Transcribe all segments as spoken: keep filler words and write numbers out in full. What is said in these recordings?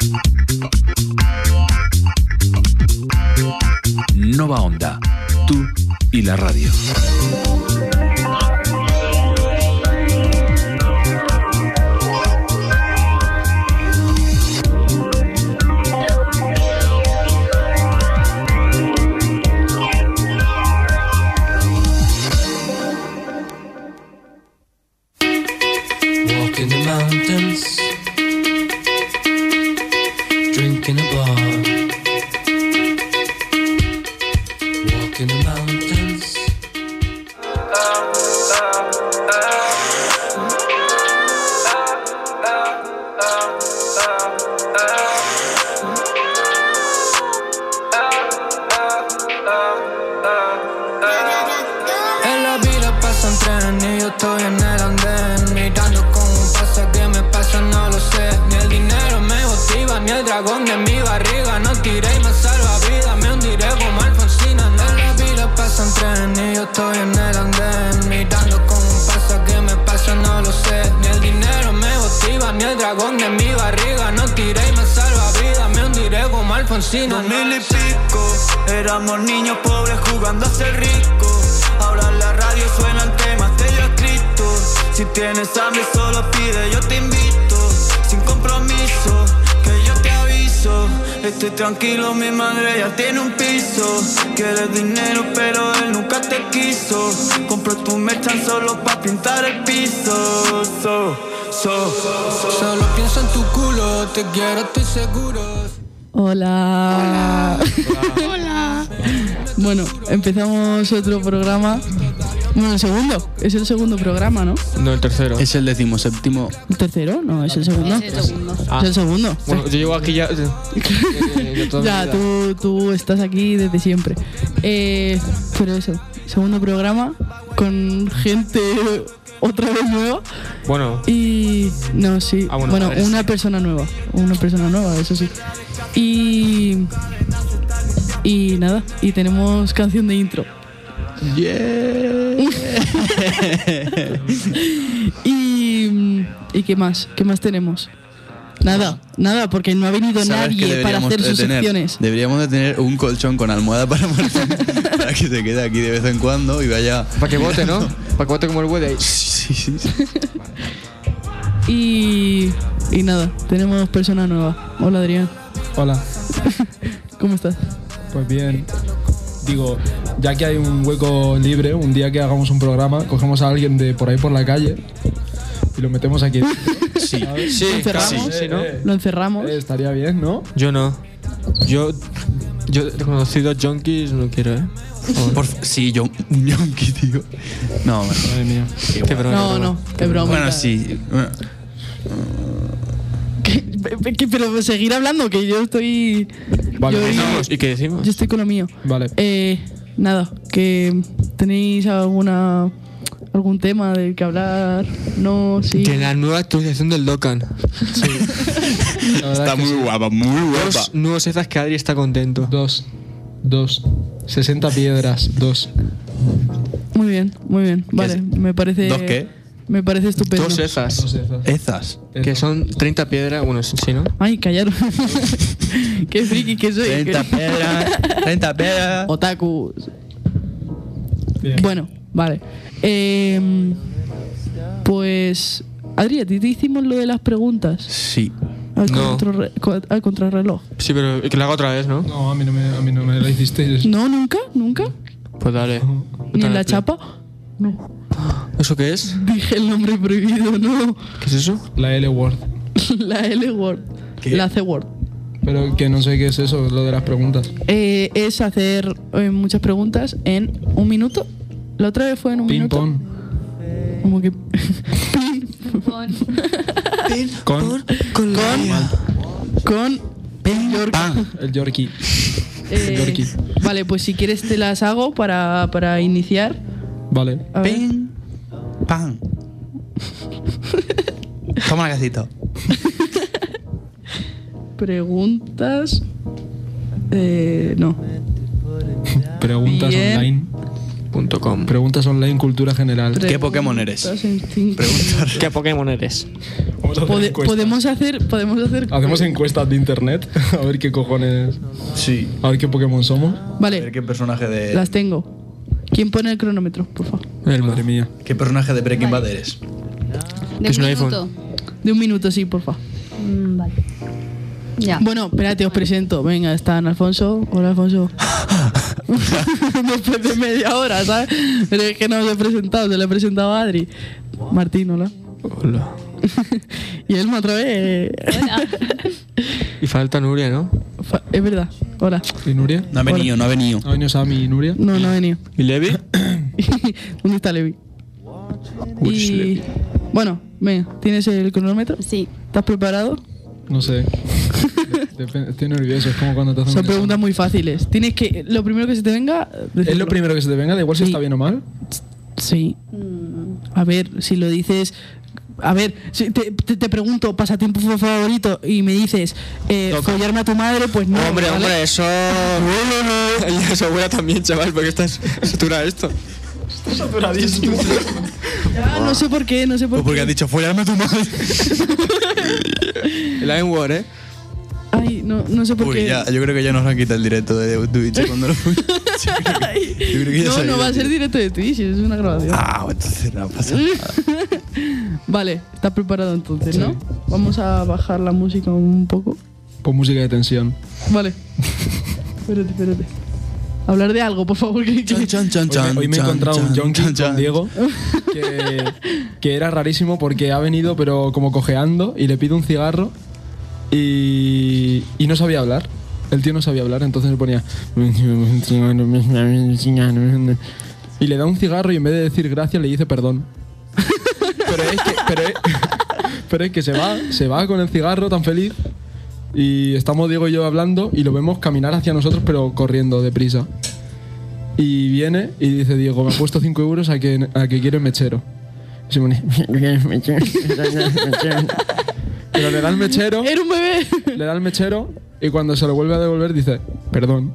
Nova Onda, tú y la radio. Walk in the mountains, drink in a bar. Walk in the mountains. En la vida pasan trenes y yo estoy en el andén, mirando cómo pasa, qué me pasa, no lo sé. Ni el dinero me motiva, ni el dragón de mi barriga. No tiré y me salva vida, me hundiré como Alfonsina. En la vida pasan trenes y yo estoy en el andén, mirando cómo pasa, qué me pasa, no lo sé. Ni el dinero me motiva, ni el dragón de mi barriga. No tiré y me salva vida, me hundiré como Alfonsina. Dos mil y pico, éramos niños pobres jugando a ser ricos. Ahora en la radio suenan temas que yo he escrito. Si tienes hambre solo pide, yo te invito. Sin compromiso, que yo te aviso. Estoy tranquilo, mi madre ya tiene un piso. Quieres dinero pero él nunca te quiso. Compro tu merchan solo pa' pintar el piso. So, so, so. Solo pienso en tu culo, te quiero, estoy seguro. Hola. Hola. Hola. Bueno, empezamos otro programa. Bueno, el segundo. Es el segundo programa, ¿no? No, el tercero. Es el decimoséptimo. ¿El tercero? No, es el segundo. Es el segundo. Ah. Es el segundo. Bueno, yo llevo aquí ya. eh, eh, toda mi Ya, vida. tú, tú estás aquí desde siempre. Eh, pero eso, segundo programa con gente otra vez nueva. Bueno, Y. No, sí. Ah, bueno, bueno, a ver. una persona nueva. Una persona nueva, eso sí. Y. Y nada, y tenemos canción de intro. Yeah. y. ¿Y qué más? ¿Qué más tenemos? Nada, nada, porque no ha venido ¿Sabes qué nadie para deberíamos hacer de sus tener? secciones. Deberíamos de tener un colchón con almohada para Martín, para que se quede aquí de vez en cuando y vaya. para que vote, ¿no? Para que vote como el güey. Sí, sí, sí. Y. Y nada, tenemos persona nueva. Hola, Adrián. Hola, ¿Cómo estás? pues bien. Digo, ya que hay un hueco libre, un día que hagamos un programa, cogemos a alguien de por ahí por la calle y lo metemos aquí. Sí. Sí, ¿Lo encerramos? sí, sí, ¿no? Eh, Lo encerramos. eh, estaría bien, ¿no? Yo no. Yo. Yo he conocido junkies, no quiero, ¿eh? Por f- sí, yo un yonki, tío. No, bueno. Madre mía. Qué broma, No, qué broma. no, es broma. Bueno, sí. Bueno, ¿Qué? Pe- pe- Pero seguir hablando, que yo estoy. Vale, yo, pues Vamos, ¿y qué decimos? yo estoy con lo mío. Vale. Eh, nada, que tenéis alguna algún tema del que hablar. No, sí. De la nueva actualización del Dokkan. La verdad está es que muy sí. guapa, muy guapa. Dos nuevos Ezas que Adri está contento. Dos. Dos. sesenta piedras. Dos. Muy bien, muy bien. Vale, es? me parece. ¿Dos qué? Me parece estupendo. Dos Ezas. Dos esas. Ezas. Que son treinta piedras. Bueno, sí, ¿no? Ay, callaros. Qué friki que soy. treinta que- pedras. treinta pedras. Otakus. Bien. Bueno, vale. Eh, pues. Adri, ¿a ti te hicimos lo de las preguntas? Sí. Al, No. contrarre- co- al contrarreloj. Sí, pero que lo haga otra vez, ¿no? No, a mí no me, a mí no me la hicisteis. No, nunca, nunca. Pues dale. Ni en la Otra vez. chapa. No. ¿Eso qué es? Dije el nombre prohibido, no. ¿Qué es eso? La L word. La L word. ¿Qué? La C word. Pero que no sé qué es eso, lo de las preguntas. Eh, es hacer eh, muchas preguntas en un minuto. La otra vez fue en un Ping minuto. pong. Como que. Con Con. Con. Con. York. Pan. El Yorkie. Eh, Yorkie. vale, pues si quieres te las hago para, para iniciar. Vale. A ver. Pin. Pan. Toma el gasito. Preguntas. Eh, no. Preguntas Bien. online. punto com. Preguntas online, cultura general. ¿Qué Pokémon eres? Preguntar. ¿Qué Pokémon eres? Vamos a hacer Pode- encuestas. podemos hacer, podemos hacer. Hacemos encuestas de internet a ver qué cojones. Sí. A ver qué Pokémon somos. A ver Vale, qué personaje de. las tengo. ¿Quién pone el cronómetro, por favor? Madre mía. ¿Qué personaje de Breaking Bad eres? De Es un un iPhone. minuto. De un minuto, sí, por favor. Mm, vale. Ya. Bueno, espérate, os presento. Venga, están Alfonso. Hola, Alfonso. Después de media hora, ¿sabes? Pero es que no os he presentado, se le he presentado a Adri. Martín, hola. Hola. Y él otra vez. Hola. Y falta Nuria, ¿no? Fa- Es verdad. Hola. ¿Y Nuria? No ha venido, no ha venido. ¿Ha venido Sammy y Nuria? No, no ha venido. ¿Y Levi? ¿Dónde está Levi? Y. Bueno, venga, ¿tienes el cronómetro? Sí. ¿Estás preparado? No sé. Dep- Estoy nervioso, es como cuando te hacen Son un preguntas examen. muy fáciles. Tienes que. Lo primero que se te venga. ¿Es decirlo. lo primero que se te venga? Da igual si Sí. está bien o mal. Sí. A ver, si lo dices. A ver, si te, te, te pregunto, pasatiempo favorito, y me dices, eh, follarme a tu madre, pues no. hombre, ¿vale? hombre, eso. Y eso abuela también, chaval, porque estás satura esto. Saturadísimo. Ya, no sé por qué, no sé por Pues porque qué. has dicho, follarme a tu madre. El N-word, ¿eh? Ay, no, no sé por Uy, qué. ya, yo creo que ya nos han quitado el directo de Twitch cuando lo yo creo que, yo creo que ya No, se ha no ido, va a ser tío. directo de Twitch, es una grabación. Ah, entonces no pasa nada. Vale, estás preparado entonces, Sí. ¿no? Vamos a bajar la música un poco. Pon música de tensión. Vale. espérate, espérate. Hablar de algo, por favor. Que, que- Chan, chan, chan, Hoy me, chan, hoy me he chan, encontrado un chan, yonki chan, chan. con Diego que, que era rarísimo porque ha venido pero como cojeando y le pido un cigarro y, y no sabía hablar. El tío no sabía hablar, entonces le ponía y le da un cigarro y en vez de decir gracias le dice perdón. Pero es que, pero es, pero es que se va, se va con el cigarro tan feliz y estamos Diego y yo hablando y lo vemos caminar hacia nosotros pero corriendo deprisa. Y viene y dice Diego, me ha puesto cinco euros a que, a que quiere mechero. Y se pone... Pero le da el mechero, Era un bebé. le da el mechero y cuando se lo vuelve a devolver dice, perdón.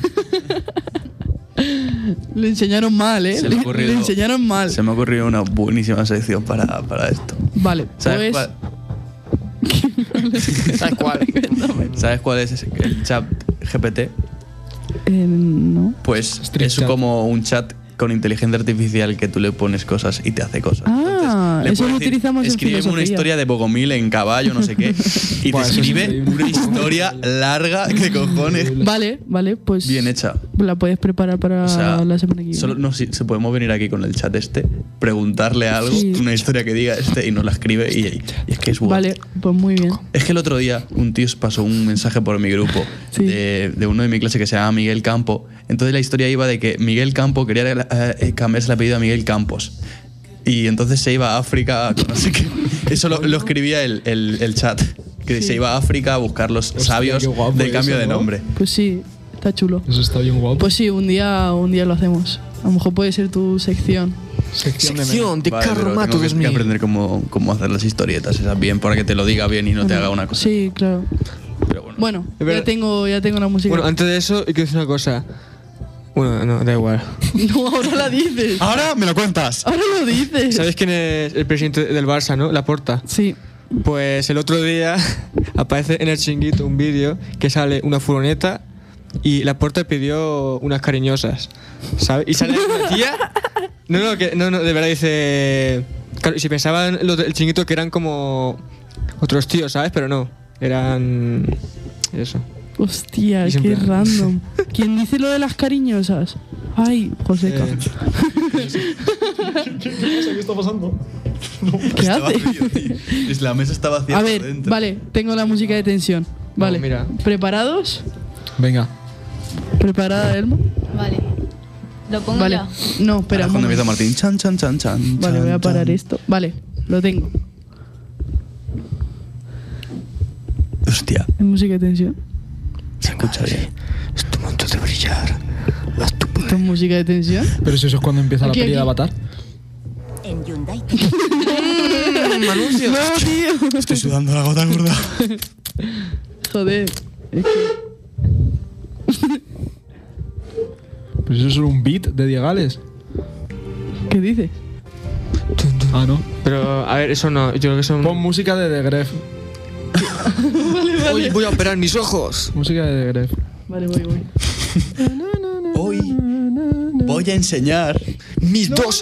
Le enseñaron mal, ¿eh? Se me Le, ha ocurrido- le enseñaron mal. Se me ha ocurrido una buenísima sección para, para esto. Vale, ¿Sabes, pues. cuál, ¿Sabes cuál? ¿Sabes cuál es ese- el chat G P T? Eh, no. Pues Street es chat. como un chat con inteligencia artificial que tú le pones cosas y te hace cosas. Ah, le eso puedes lo decir, utilizamos en escríbeme una filosofía. historia de Bogomil en caballo, no sé qué, y Buah, te eso es escribe increíble. una historia larga que cojones. Vale, vale, pues. Bien hecha. La puedes preparar para O sea, la semana que viene. solo, no, si, se podemos venir aquí con el chat este, preguntarle algo, Sí. una historia que diga este y nos la escribe y, y es que es guay. Vale, pues muy bien. Es que el otro día un tío pasó un mensaje por mi grupo Sí. de, de uno de mi clase que se llama Miguel Campo. Entonces la historia iba de que Miguel Campo quería eh, cambiarse el apellido a Miguel Campos. Y entonces se iba a África, con no sé qué. Eso lo, lo escribía el, el- el chat. Que se iba a África a buscar los Hostia, sabios qué guapo del cambio eso, de ¿no? nombre. Pues sí, está chulo. Eso está bien guapo. Pues sí, un día, un día lo hacemos. A lo mejor puede ser tu sección. Sección de Sección de Vale, pero Carromato tengo que, dos que mil. aprender cómo, cómo hacer las historietas esas bien para que te lo diga bien y no te haga una cosa. Sí, claro. Pero bueno. Bueno, Es verdad. ya tengo, ya tengo la música. Bueno, antes de eso, quiero decir una cosa. Bueno, no, da igual. No, ahora la dices. Ahora me lo cuentas. Ahora lo dices. ¿Sabéis quién es el presidente del Barça, no? Laporta. Sí. Pues el otro día aparece en el Chiringuito un vídeo que sale una furgoneta y Laporta pidió unas cariñosas, ¿sabes? Y sale una tía. No, no, que, no, no, de verdad dice. Claro, si pensaban los del Chiringuito que eran como otros tíos, ¿sabes? Pero no, eran. Eso. Hostia, Y qué siempre- random. ¿Quién dice lo de las cariñosas? Ay, Joseca. Eh, ¿Qué está pasando? ¿Qué Estaba hace? frío, tío. Es la mesa está vacía A por ver, dentro. vale, tengo la música de tensión. Vale. mira. ¿Preparados? Venga. ¿Preparada, Elmo? Vale. Lo pongo Vale. ya. No, espera. Ahora un cuando momento. empieza Martín, chan, chan, chan, chan. Vale, voy a chan, parar chan. esto. Vale, lo tengo. Hostia, ¿En música de tensión? se escucha bien. Es tu momento de brillar. Haz tu ¿Esto es música de tensión? Pero si eso es cuando empieza Aquí, la peli de aquí. Avatar. En Hyundai anuncio. No, tío. Estoy sudando la gota gorda. Joder. Es que- Pero eso es solo un beat de Diegales. ¿Qué dices? Ah, no. Pero, a ver, eso no. Yo creo que son. Pon música de The Gref. Vale, vale. Hoy voy a operar mis ojos. Música de The Gref. Vale, voy, voy. Hoy voy a enseñar Mis dos.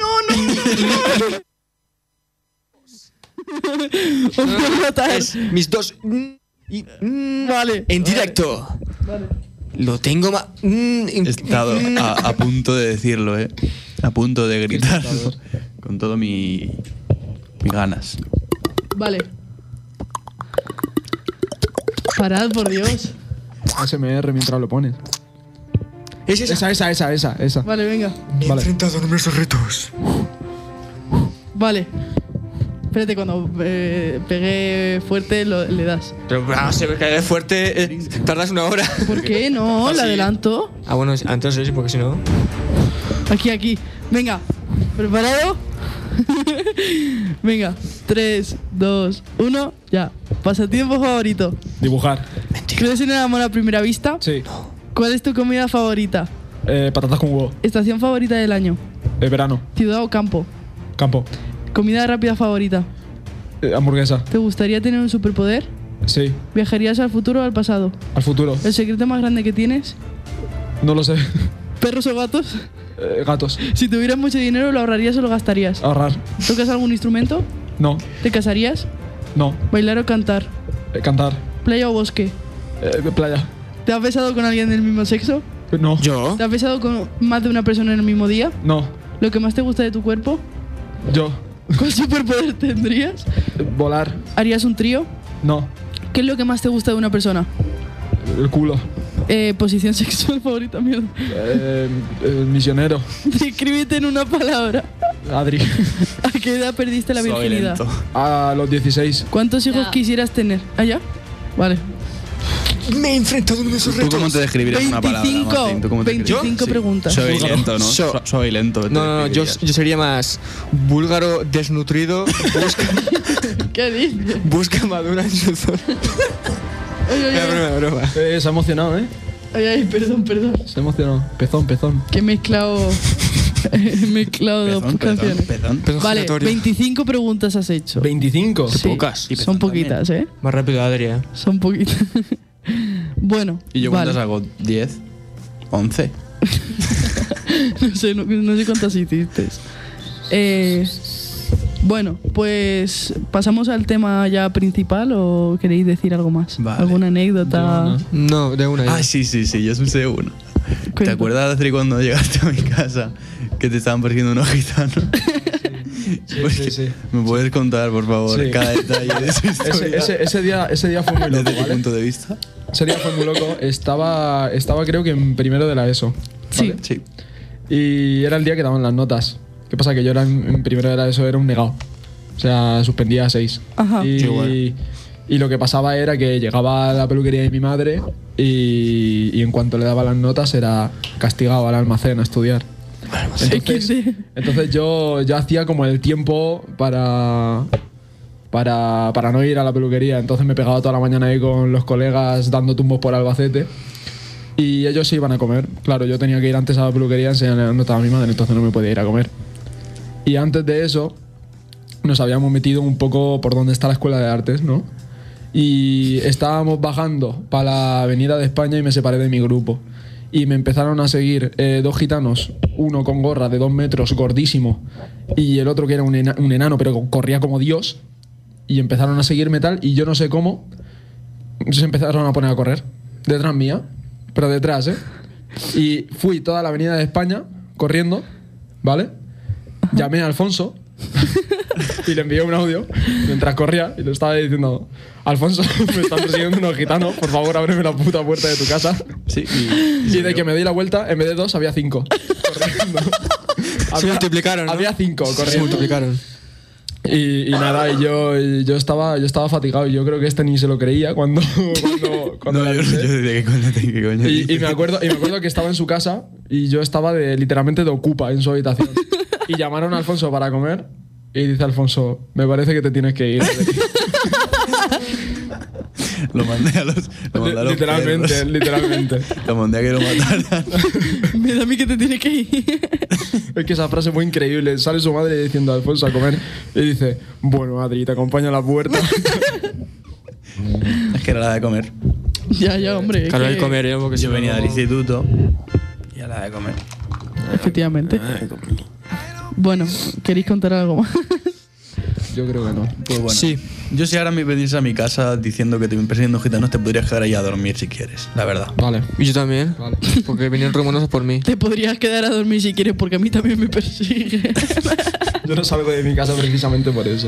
Os voy a matar. Es mis dos. mm, y, mm, Vale. En directo. Vale. Lo tengo más. mm, He estado a, a punto de decirlo, ¿eh? A punto de gritarlo. Con todo mi. mis ganas. Vale. Parad, por Dios. A S M R mientras lo pones. Es esa. Esa, esa, esa, esa, esa. Vale, venga. Me he Vale. enfrentado a numerosos retos. Vale. Espérate, cuando eh, pegue fuerte lo- le das. Pero ah, se me cae fuerte. eh, tardas una hora. ¿Por qué no? Ah, Le sí. adelanto. Ah, bueno, entonces sí, porque si no. Aquí, aquí. Venga. ¿Preparado? Venga. tres, dos, uno, ya. Pasatiempo favorito. Dibujar. ¿Crees en el amor a primera vista? Sí. ¿Cuál es tu comida favorita? Eh, patatas con huevo. ¿Estación favorita del año? Eh, verano. ¿Ciudad o campo? Campo. ¿Comida rápida favorita? Eh, hamburguesa. ¿Te gustaría tener un superpoder? Sí. ¿Viajarías al futuro o al pasado? Al futuro. ¿El secreto más grande que tienes? No lo sé. ¿Perros o gatos? Eh, gatos. Si tuvieras mucho dinero, ¿lo ahorrarías o lo gastarías? Ahorrar. ¿Tocas algún instrumento? No. ¿Te casarías? No. ¿Bailar o cantar? Eh, cantar. ¿Playa o bosque? Eh, playa. ¿Te has besado con alguien del mismo sexo? Eh, no. ¿Yo? ¿Te has besado con más de una persona en el mismo día? No. ¿Lo que más te gusta de tu cuerpo? Yo. ¿Cuál superpoder tendrías? Eh, volar. ¿Harías un trío? No. ¿Qué es lo que más te gusta de una persona? El culo. Eh, ¿Posición sexual favorita, mierda? Eh, el misionero. Descríbete en una palabra. Adri. ¿A qué edad perdiste la Soy virginidad? lento. A los dieciséis. ¿Cuántos hijos Ya. quisieras tener? ¿Ah, ya? Vale. Me he enfrentado a numerosos ¿Tú retos. cómo te describirías una palabra, veinticinco, Martín? ¿Tú cómo te veinticinco describirías? preguntas. Soy Búlgaro. lento, ¿no? So- So- Soy lento. te No, no, no, yo, describirías. yo sería más búlgaro, desnutrido, busca, ¿Qué dices? busca madura en su zona. Ay, ay, Es ay, broma, broma. Eh, se ha emocionado, ¿eh? ay, ay, perdón, perdón. Se ha emocionado. Pezón, pezón. Que he mezclado. he mezclado dos Pezón, pezón, canciones. pezón. Pedo Vale, giratorio. veinticinco preguntas has hecho. veinticinco. Sí, pocas. Y son pezón poquitas, ¿eh? Más rápido, Adri. ¿eh? Son poquitas. Bueno. ¿Y yo vale. cuántas hago? ¿diez? ¿once? no, sé, no, no sé cuántas hiciste. Eh, bueno, pues pasamos al tema ya principal o queréis decir algo más. Vale. ¿Alguna anécdota? No, de una. ya. Ah, sí, sí, sí, yo sé uno. ¿Te Cuenta. acuerdas, Adri, cuando llegaste a mi casa que te estaban persiguiendo unos gitanos? Pues sí, sí. ¿Me puedes contar, por favor, Sí. cada detalle de esa historia? Ese, ese, ese día, ese día fue muy loco, Desde tu ¿vale? punto de vista. Ese día fue muy loco. Estaba, estaba creo que en primero de la ESO. Sí. ¿vale? Sí. Y era el día que daban las notas. ¿Qué pasa? Que yo era en, en primero de la ESO era un negado. O sea, suspendía a seis. Ajá. Y, Yo igual. y lo que pasaba era que llegaba a la peluquería de mi madre y, y en cuanto le daba las notas era castigado al almacén a estudiar. Entonces, equis de. entonces yo, yo hacía como el tiempo para, para, para no ir a la peluquería. Entonces me pegaba toda la mañana ahí con los colegas dando tumbos por Albacete. Y ellos se iban a comer. Claro, yo tenía que ir antes a la peluquería a enseñarle las notas a mi madre, entonces no me podía ir a comer. Y antes de eso, nos habíamos metido un poco por donde está la escuela de artes, ¿no? Y estábamos bajando para la avenida de España y me separé de mi grupo. Y me empezaron a seguir eh, dos gitanos, uno con gorra de dos metros, gordísimo, y el otro que era un, ena- un enano, pero corría como Dios. Y empezaron a seguirme tal, y yo no sé cómo, se empezaron a poner a correr, detrás mía, pero detrás, ¿eh? Y fui toda la avenida de España corriendo, ¿vale? Llamé a Alfonso y le envié un audio mientras corría y le estaba diciendo: Alfonso, me están persiguiendo unos gitanos, por favor ábreme la puta puerta de tu casa. Sí. Y, Y de que me di la vuelta, en vez de dos había cinco corriendo. Se multiplicaron, ¿no? Había cinco Se corriendo. multiplicaron. Y, y nada, y yo, y yo, estaba, yo estaba fatigado y yo creo que este ni se lo creía cuando, cuando, cuando No, le yo, avisé. yo decía, ¿qué coño, te- qué coño Y, dices? y me acuerdo, y me acuerdo que estaba en su casa y yo estaba de, literalmente de ocupa en su habitación. Y llamaron a Alfonso para comer y dice Alfonso: me parece que te tienes que ir. Lo mandé a los. Lo mandé a los Literalmente, perros. literalmente. Lo mandé a que lo mataran. Me da a mí que te tiene que ir. Es que esa frase fue increíble. Sale su madre diciendo a Alfonso a comer y dice: bueno, Adri, te acompaño a la puerta. Es que era la de comer. Ya, ya, hombre. es Claro, que- el comer, ¿eh? Porque si Yo no- venía del instituto y a la de comer. Efectivamente. Bueno, ¿queréis contar algo más? Yo creo que no. Pues bueno. Sí. Yo si ahora me venís a mi casa diciendo que te me persiguiendo gitanos, te podrías quedar ahí a dormir si quieres, la verdad. Vale. Y yo también. Vale. Porque vinieron rumorosos por mí. Te podrías quedar a dormir si quieres, porque a mí también me persigue. Yo no salgo de mi casa precisamente por eso.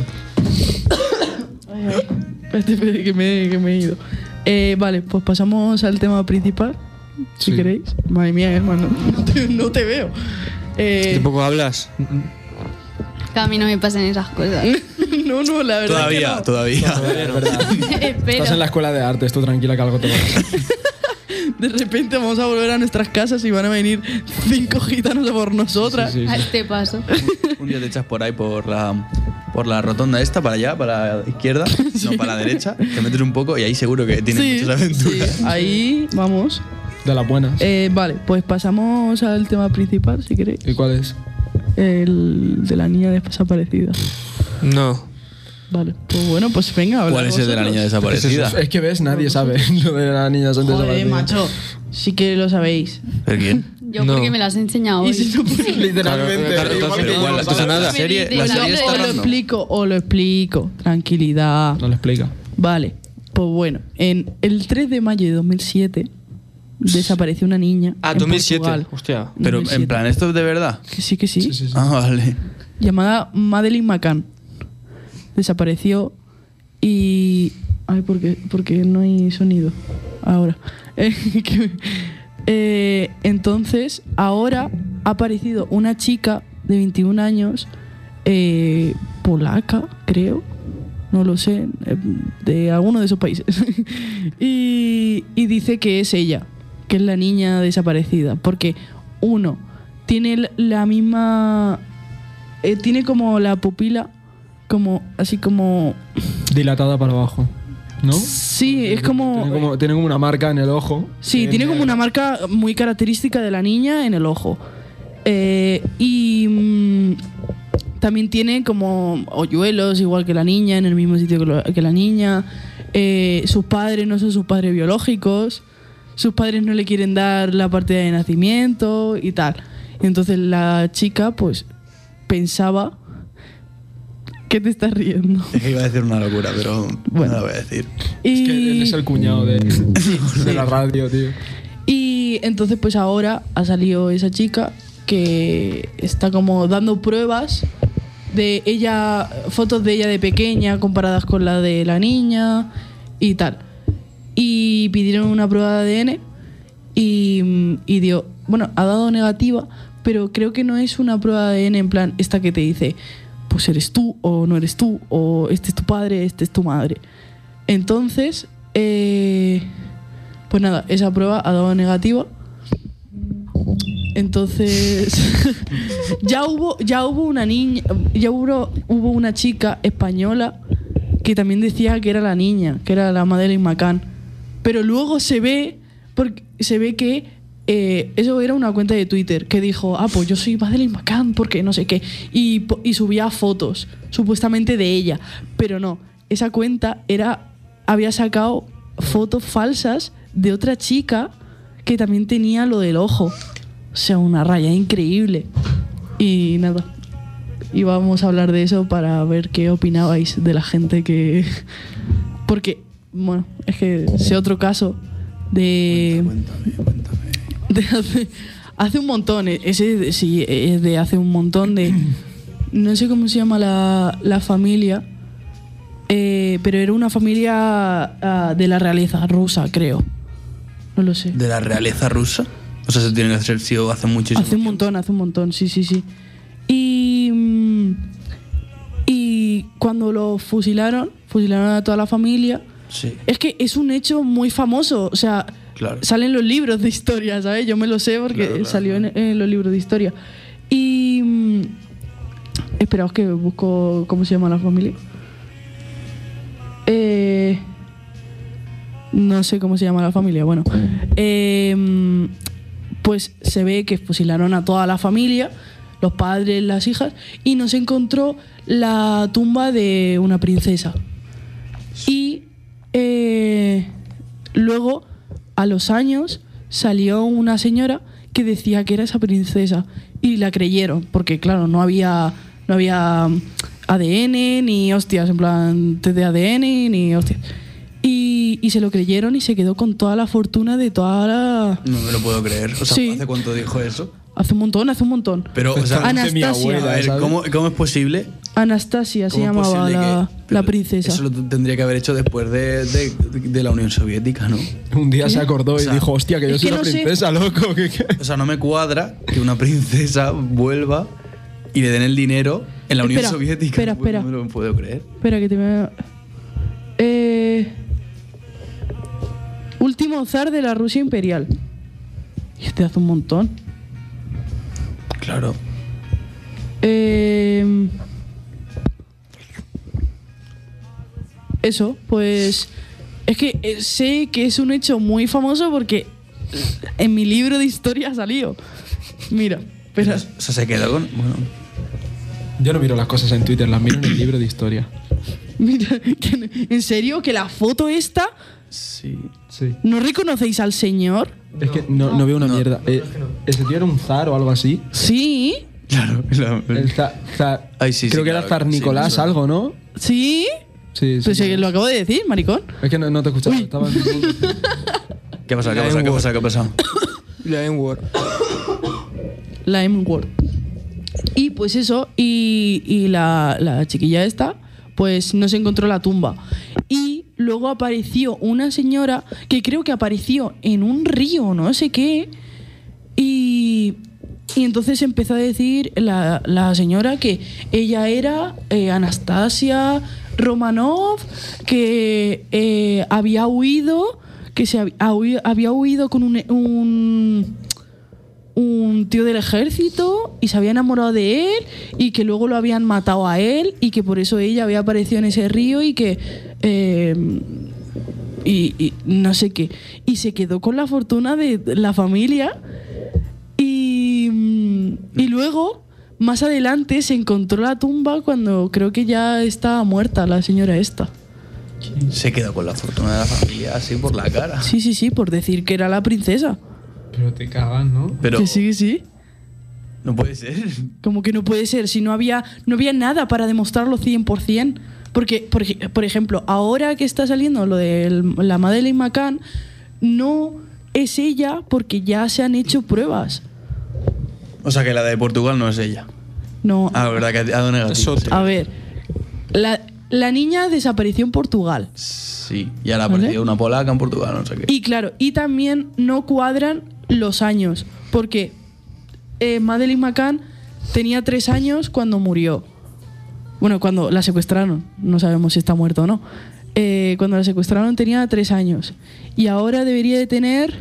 Ay, ay. Espérate, espérate, que me, que me he ido. Eh, vale, pues pasamos al tema principal, si Sí. queréis. Madre mía, hermano, no te, no te veo. Eh, Tampoco hablas. Que a mí no me pasan esas cosas. no, no, la verdad Todavía, que no. todavía. Es verdad. Espero. Estás en la escuela de arte, tú tranquila que algo te va a pasar. De repente vamos a volver a nuestras casas y van a venir cinco gitanos a por nosotras. Sí, sí, A sí. este paso. Un día te echas por ahí por la por la rotonda esta, para allá, para la izquierda, no para la derecha, te metes un poco y ahí seguro que tienes Sí, muchas aventuras. sí, ahí vamos. De las buenas. Eh, vale, pues pasamos al tema principal, si queréis. ¿Y cuál es? El de la niña desaparecida. No. Vale, pues bueno, pues venga, habla ¿Cuál es el de la niña desaparecida? Es que ves, nadie sabe lo de la niña Joder, desaparecida. macho. Sí que lo sabéis. ¿Pero quién? Yo No. porque me las he enseñado hoy. Y si no, pues- Literalmente. Claro, claro, igual entonces, que igual, yo, entonces ¿sabes? nada. La serie, la O serie lo- está o lo dando. explico, o lo explico. Tranquilidad. No lo explica. Vale, pues bueno, en el tres de mayo de dos mil siete desapareció una niña. Ah, en dos mil siete. Portugal. Hostia. Pero dos mil siete. en plan, ¿esto es de verdad? Que sí, que sí. Sí, sí, sí. Ah, vale. Llamada Madeleine McCann. Desapareció y. Ay, ¿por qué? Porque no hay sonido. Ahora. Eh, que- eh, entonces, ahora ha aparecido una chica de veintiún años, eh, polaca, creo. No lo sé, eh, de alguno de esos países. y, y dice que es ella, que es la niña desaparecida. Porque, uno, tiene l- la misma. eh, tiene como la pupila, como así como. Dilatada para abajo. ¿No? Sí, es como. Tiene como, tiene como una marca en el ojo. Sí, tiene como una marca muy característica de la niña en el ojo. Eh, y mm, también tiene como hoyuelos, igual que la niña, en el mismo sitio que, lo- que la niña. Eh, sus padres no son sus padres biológicos. Sus padres no le quieren dar la partida de nacimiento y tal. Y entonces la chica, pues, pensaba. ¿Qué te estás riendo? Es que iba a decir una locura, pero Bueno. no la voy a decir. Y... Es que él es el cuñado de, de la radio, tío. Y entonces pues ahora ha salido esa chica que está como dando pruebas de ella, fotos de ella de pequeña comparadas con la de la niña y tal. Y pidieron una prueba de A D N y, y dio, bueno, ha dado negativa, pero creo que no es una prueba de A D N en plan esta que te dice, pues eres tú o no eres tú, o este es tu padre, este es tu madre. Entonces, eh, pues nada, esa prueba ha dado negativa. Entonces, ya hubo ya hubo una niña, ya hubo, hubo una chica española que también decía que era la niña, que era la Madeleine McCann. Pero luego se ve, porque se ve que eh, eso era una cuenta de Twitter que dijo, ah, pues yo soy Madeleine McCann porque no sé qué. Y, po- y subía fotos, supuestamente de ella. Pero no, esa cuenta era había sacado fotos falsas de otra chica que también tenía lo del ojo. O sea, una raya increíble. Y nada, íbamos a hablar de eso para ver qué opinabais de la gente que... Porque, bueno, es que sé otro caso de... Cuéntame, cuéntame. de hace, hace un montón, eh, ese de- sí, es de hace un montón de... No sé cómo se llama la, la familia, eh, pero era una familia ah, de la realeza rusa, creo. No lo sé. ¿De la realeza rusa? O sea, se tiene que hacer sido hace muchísimo Hace un montón, hace un montón, sí, sí, sí. Y, mm, y cuando lo fusilaron, fusilaron a toda la familia. Sí, Es que es un hecho muy famoso, o sea, claro. salen los libros de historia, ¿sabes? Yo me lo sé porque Claro, claro, salió En, en los libros de historia. Y... mm, esperaos que busco cómo se llama la familia. Eh, no sé cómo se llama la familia, bueno. Eh, pues se ve que fusilaron a toda la familia, los padres, las hijas, y no se encontró la tumba de una princesa. Y eh, luego, a los años, salió una señora que decía que era esa princesa y la creyeron, porque claro, no había, no había A D N ni hostias, en plan test de A D N ni hostias. Y, y se lo creyeron y se quedó con toda la fortuna de toda la... No me lo puedo creer. O sea, Sí. ¿hace cuánto dijo eso? Hace un montón, hace un montón. Pero, o sea, Anastasia. a ver, ¿cómo, ¿cómo es posible? Anastasia se ¿Cómo es llamaba posible la, que- la princesa. Eso lo tendría que haber hecho después de, de, de la Unión Soviética, ¿no? Un día se acordó O y sea, dijo, hostia, que yo es soy que una no sé- princesa, loco. ¿qué, qué? O sea, no me cuadra que una princesa vuelva y le den el dinero en la Unión Espera, Soviética. espera, No, espera. No me lo puedo creer. Espera, que te me... Eh... Último zar de la Rusia imperial. Y este hace un montón. Claro. Eh... Eso, pues... Es que eh, sé que es un hecho muy famoso porque en mi libro de historia ha salido. Mira, espera. O sea, se quedó con... Bueno, Yo no miro las cosas en Twitter, las miro en el libro de historia. Mira, que- ¿en serio? ¿Que la foto esta sí. Sí. no reconocéis al señor? Es que no, no veo una No. mierda. Eh, ¿Ese tío era un zar o algo así? Sí, Claro. la- El za- za- Ay, sí, sí, creo que claro, era zar sí, Nicolás, me suena. algo, ¿no? sí. Sí, sí. Pues eh, lo acabo de decir, maricón. Es que no, no te escuchaba. Estaba en- ¿Qué pasa? ¿Qué pasa? ¿Qué pasa? ¿Qué pasa? La N-word. La M-Word. Y pues eso, y, y la, la chiquilla esta, pues no se encontró la tumba. Y luego apareció una señora que creo que apareció en un río, no sé qué. Y, y entonces empezó a decir la, la señora que ella era eh, Anastasia Romanov, que eh, había huido, que se hab- había, había huido con un, un un tío del ejército y se había enamorado de él y que luego lo habían matado a él y que por eso ella había aparecido en ese río y que eh, y, y no sé qué, y se quedó con la fortuna de la familia y, y luego más adelante se encontró la tumba cuando creo que ya estaba muerta la señora esta. Se quedó con la fortuna de la familia así por la cara. Sí, sí, sí, por decir que era la princesa. Pero te cagas, ¿no? Pero Que sí, que sí. no puede ser. Como que no puede ser, si no había, no había nada para demostrarlo cien por ciento. Porque, por, ej- por ejemplo, ahora que está saliendo lo de el- la Madeleine McCann, no es ella porque ya se han hecho pruebas. O sea, que la de Portugal no es ella. No, Ah, verdad que ha dado negativo. Es otra. a ver, la, la niña desapareció en Portugal. Sí, y ahora ¿Vale? apareció una polaca en Portugal, no sé qué. Y claro, y también no cuadran los años, porque eh, Madeleine McCann tenía tres años cuando murió. Bueno, cuando la secuestraron, no sabemos si está muerta o no. Eh, cuando la secuestraron tenía tres años. Y ahora debería de tener...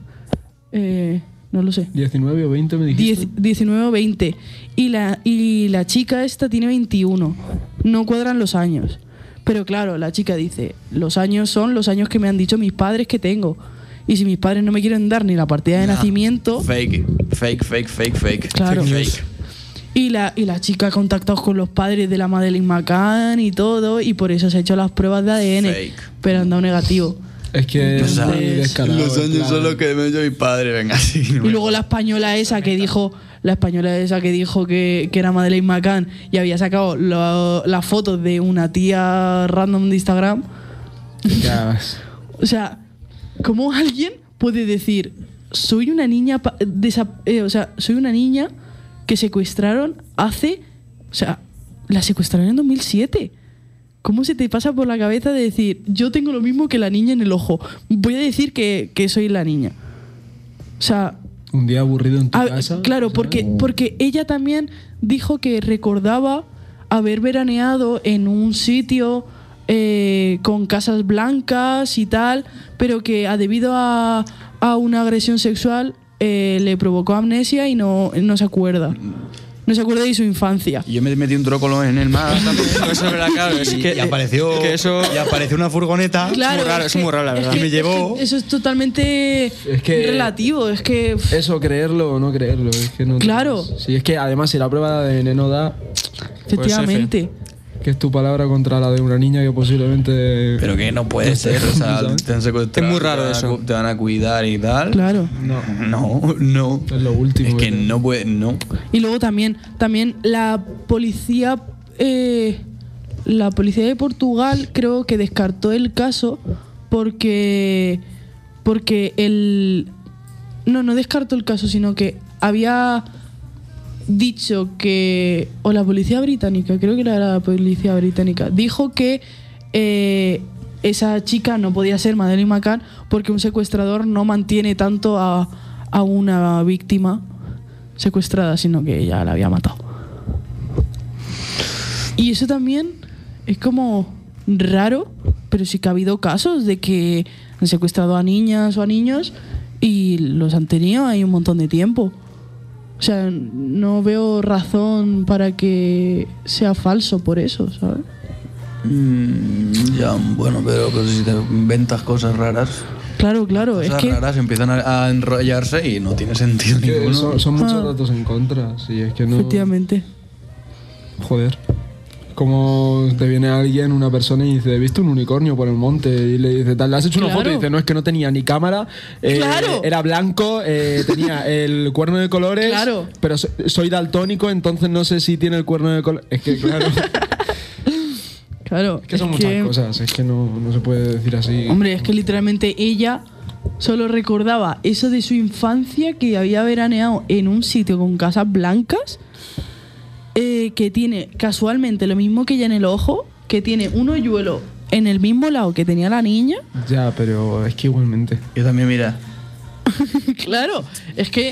eh, no lo sé. diecinueve o veinte me dijiste. diez, diecinueve o veinte. Y la, y la chica esta tiene veintiuno. No cuadran los años. Pero claro, la chica dice, los años son los años que me han dicho mis padres que tengo. Y si mis padres no me quieren dar ni la partida de Nah, nacimiento... Fake, fake, fake, fake, fake. Claro. Fake, fake. Y la, y la chica ha contactado con los padres de la Madeleine McCann y todo, y por eso se ha hecho las pruebas de A D N. Fake. Pero han dado negativo. Es que O sea, es muy descarado. los en años plan- son los que me dio mi padre, venga, sí. Y luego la española esa que dijo, la española esa que dijo que, que era Madeleine McCann y había sacado lo- las fotos de una tía random de Instagram. Ya, O sea, ¿cómo alguien puede decir, soy una niña, pa- desa- eh, o sea, soy una niña que secuestraron hace, o sea, la secuestraron en dos mil siete? ¿Cómo se te pasa por la cabeza de decir, yo tengo lo mismo que la niña en el ojo? Voy a decir que, que soy la niña. O sea, un día aburrido en tu a- casa. claro, ¿sabes? porque, porque ella también dijo que recordaba haber veraneado en un sitio eh, con casas blancas y tal, pero que a, debido a, a una agresión sexual eh, le provocó amnesia y no, no se acuerda. no se acuerda de su infancia. Y yo me metí un trócolo en el mar también. Eso es verdad, claro. Es Y, que, y apareció, es que eso... y apareció una furgoneta. Claro, muy raro, es que- muy raro, la verdad. que- Y me llevó- es que eso es totalmente Es que- relativo. Es que. Eso, creerlo o no creerlo. Es que no Claro. Sí, es que además si la prueba de A D N no da, Efectivamente. que es tu palabra contra la de una niña que posiblemente... Pero que no puede ser, o sea, ¿sabes? te han secuestrado, Es muy raro te van a eso. cu- Te van a cuidar y tal. Claro. No, No, no. es lo último. Es que que- no puede, no. Y luego también, también la policía. eh, la policía de Portugal creo que descartó el caso porque. Porque el. No, no descartó el caso, sino que había dicho que. O la policía británica, creo que era la policía británica, dijo que eh, esa chica no podía ser Madeleine McCann porque un secuestrador no mantiene tanto a, a una víctima secuestrada, sino que ya la había matado. Y eso también es como raro, pero sí que ha habido casos de que han secuestrado a niñas o a niños y los han tenido ahí un montón de tiempo. O sea, no veo razón para que sea falso por eso, ¿sabes? Mm, ya, bueno, pero, pero si te inventas cosas raras, Claro, claro, es cosas que... raras empiezan a, a enrollarse y no tiene sentido Es que ninguno. son, son muchos Ah. datos en contra. Sí, es que no... Efectivamente. Joder. Como te viene alguien, una persona, y dice, ¿viste un unicornio por el monte? Y le dice, tal, ¿le has hecho una Claro. foto? Y dice, no, es que no tenía ni cámara, eh, Claro. era blanco, eh, tenía el cuerno de colores, Claro. pero so- soy daltónico, entonces no sé si tiene el cuerno de colores. Es que, claro, Claro. es que son muchas cosas, es que no, no se puede decir así. Hombre, es que literalmente ella solo recordaba eso de su infancia, que había veraneado en un sitio con casas blancas, eh, que tiene casualmente lo mismo que ella en el ojo, que tiene un hoyuelo en el mismo lado que tenía la niña. Ya, pero es que igualmente. Yo también, mira, Claro, es que...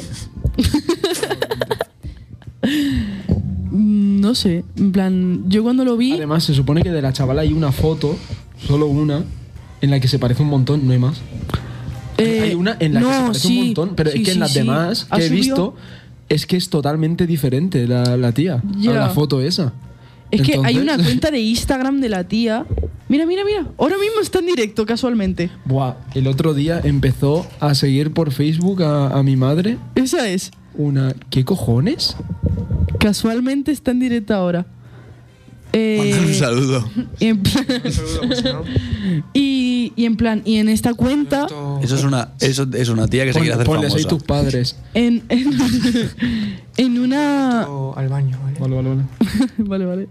No sé, en plan, yo cuando lo vi... Además, se supone que de la chavala hay una foto, solo una, en la que se parece un montón, no hay más. eh, Hay una en la que no, se parece sí, un montón, pero sí, es que en sí, las sí. demás Ha que he subido- visto es que es totalmente diferente la, la tía Ya. a la foto esa. Es que hay Entonces- una cuenta de Instagram de la tía. Mira, mira, mira. Ahora mismo está en directo, casualmente. Buah, el otro día empezó a seguir por Facebook a, a mi madre Esa es. una... ¿Qué cojones? Casualmente está en directo ahora. Eh, mándale un saludo. y, en plan, y, y en plan, y en esta cuenta, Eso es una, eso es una tía que se Pon- quiere hacer ponle, soy famosa. tus padres. en, en, en una... O al baño, ¿vale? Vale, vale, vale. Vale, vale.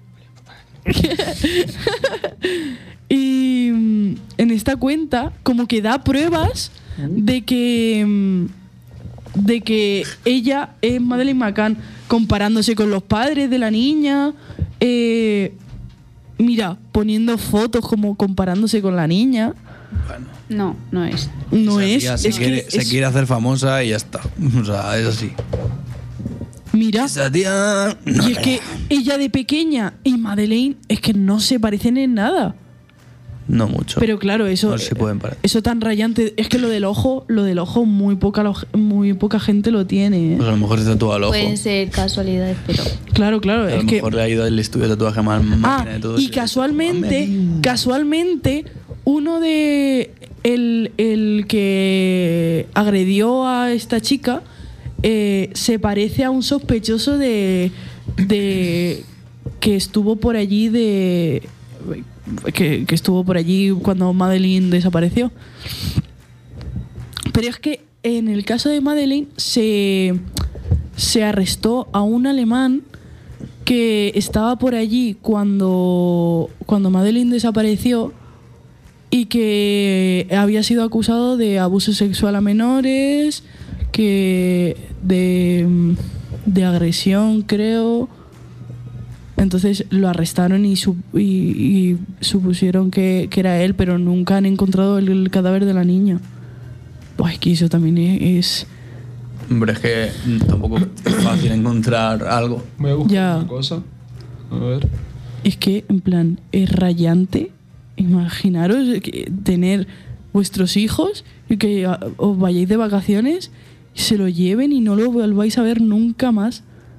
Y mm, en esta cuenta como que da pruebas de que mm, de que ella es Madeleine McCann, comparándose con los padres de la niña, eh, mira, poniendo fotos como comparándose con la niña. No, no es. No Esa es, tía se, es quiere, que se es- quiere hacer famosa y ya está. O sea, es así. mira, Esa tía. y es que ella de pequeña y Madeleine es que no se parecen en nada. No mucho. Pero claro, eso, No se pueden parecer. eso tan rayante. Es que lo del ojo, lo del ojo muy poca, lo- muy poca gente lo tiene. ¿eh? Pues a lo mejor se tatúa al ojo. Pueden ser casualidades, pero. Claro, claro. A lo Es que. mejor le ha ido el estudio de tatuaje más Ah, máquina de todo. y casualmente, casualmente, uno de. El, el que agredió a esta chica eh, se parece a un sospechoso de. de. que estuvo por allí de. Que, que estuvo por allí cuando Madeleine desapareció. Pero es que en el caso de Madeleine se, se arrestó a un alemán que estaba por allí cuando, cuando Madeleine desapareció y que había sido acusado de abuso sexual a menores, que de, de agresión, creo. Entonces lo arrestaron y, su- y, y supusieron que, que era él, pero nunca han encontrado el, el cadáver de la niña. Buah, es que eso también es... es- Hombre, es que tampoco es fácil encontrar algo. Voy a buscar Ya. una cosa. A ver. Es que, en plan, es rayante. Imaginaros que tener vuestros hijos y que a- os vayáis de vacaciones y se lo lleven y no lo volváis a ver nunca más.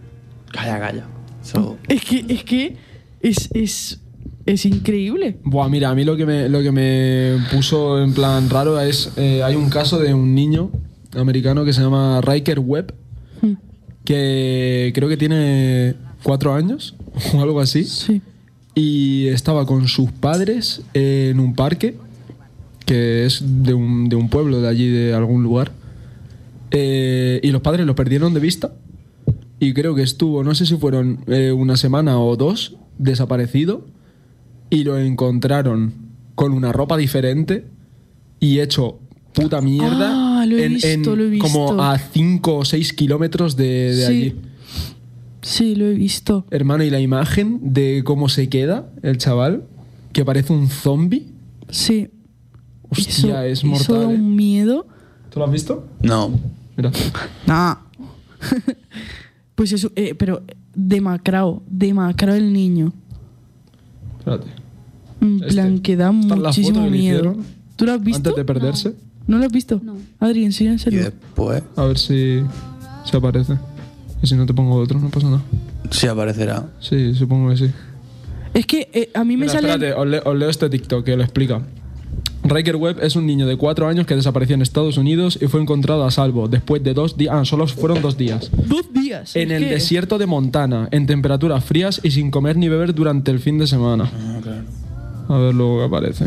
Calla, calla. So, Es que, es que es, es, es increíble. Buah, mira, a mí lo que me, lo que me puso en plan raro es... eh, hay un caso de un niño americano que se llama Riker Webb, Hmm. que creo que tiene cuatro años o algo así. Sí. Y estaba con sus padres en un parque, que es de un, de un pueblo de allí, de algún lugar. Eh, y los padres lo perdieron de vista. Y creo que estuvo, no sé si fueron eh, una semana o dos, desaparecido. Y lo encontraron con una ropa diferente y hecho puta mierda. Ah, lo he en, visto, en lo he visto. Como a cinco o seis kilómetros de, de Sí. allí. Sí, lo he visto. Hermano, y la imagen de cómo se queda el chaval, que parece un zombie. Sí. Hostia, es Eso mortal. da ¿eh? un miedo. ¿Tú lo has visto? no. Mira. No. Pues eso, eh, pero demacrado, demacrado el niño. Espérate. En Este. plan, que da Están las muchísimo fotos que le miedo. hicieron ¿Tú lo has visto? Antes de perderse. ¿No lo has visto? No. Adri, enseña en Y serio. después A ver si, si aparece. Y si no te pongo otro, no pasa nada. sí aparecerá. Sí, supongo que sí. Es que eh, a mí me Mira, sale. espérate, os, le- os leo este TikTok que lo explica. Riker Webb es un niño de cuatro años que desapareció en Estados Unidos y fue encontrado a salvo después de dos días. Ah, solo fueron dos días. Dos días. En es el que- desierto de Montana, en temperaturas frías y sin comer ni beber durante el fin de semana. Ah, claro. A ver luego qué aparece.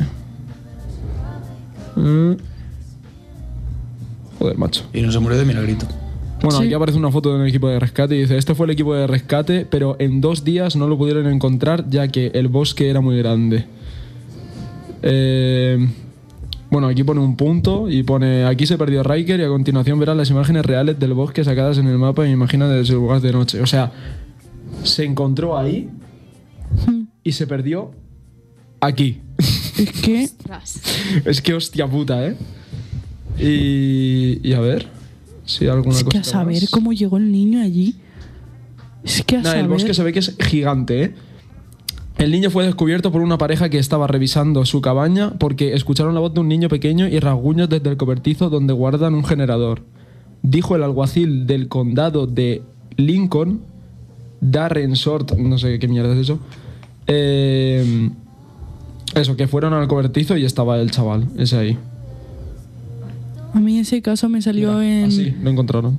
Eh. Joder, macho. Y no se murió de milagrito. Bueno, Sí. aquí aparece una foto del equipo de rescate y dice, este fue el equipo de rescate, pero en dos días no lo pudieron encontrar ya que el bosque era muy grande. Eh, bueno, aquí pone un punto y pone, aquí se perdió Riker y a continuación verán las imágenes reales del bosque sacadas en el mapa y imagina desde el lugar de noche. O sea, se encontró ahí y se perdió aquí. Es que. Ostras. Es que hostia puta, ¿eh? Y, y a ver si hay alguna Es que a cosa saber más. cómo llegó el niño allí. Es que a Nah, saber. el bosque se ve que es gigante, ¿eh? El niño fue descubierto por una pareja que estaba revisando su cabaña porque escucharon la voz de un niño pequeño y rasguños desde el cobertizo donde guardan un generador. Dijo el alguacil del condado de Lincoln, Darren Short, no sé qué mierda es eso. Eh, eso, que fueron al cobertizo y estaba el chaval, ese ahí. A mí ese caso me salió Mira, en. así, lo encontraron.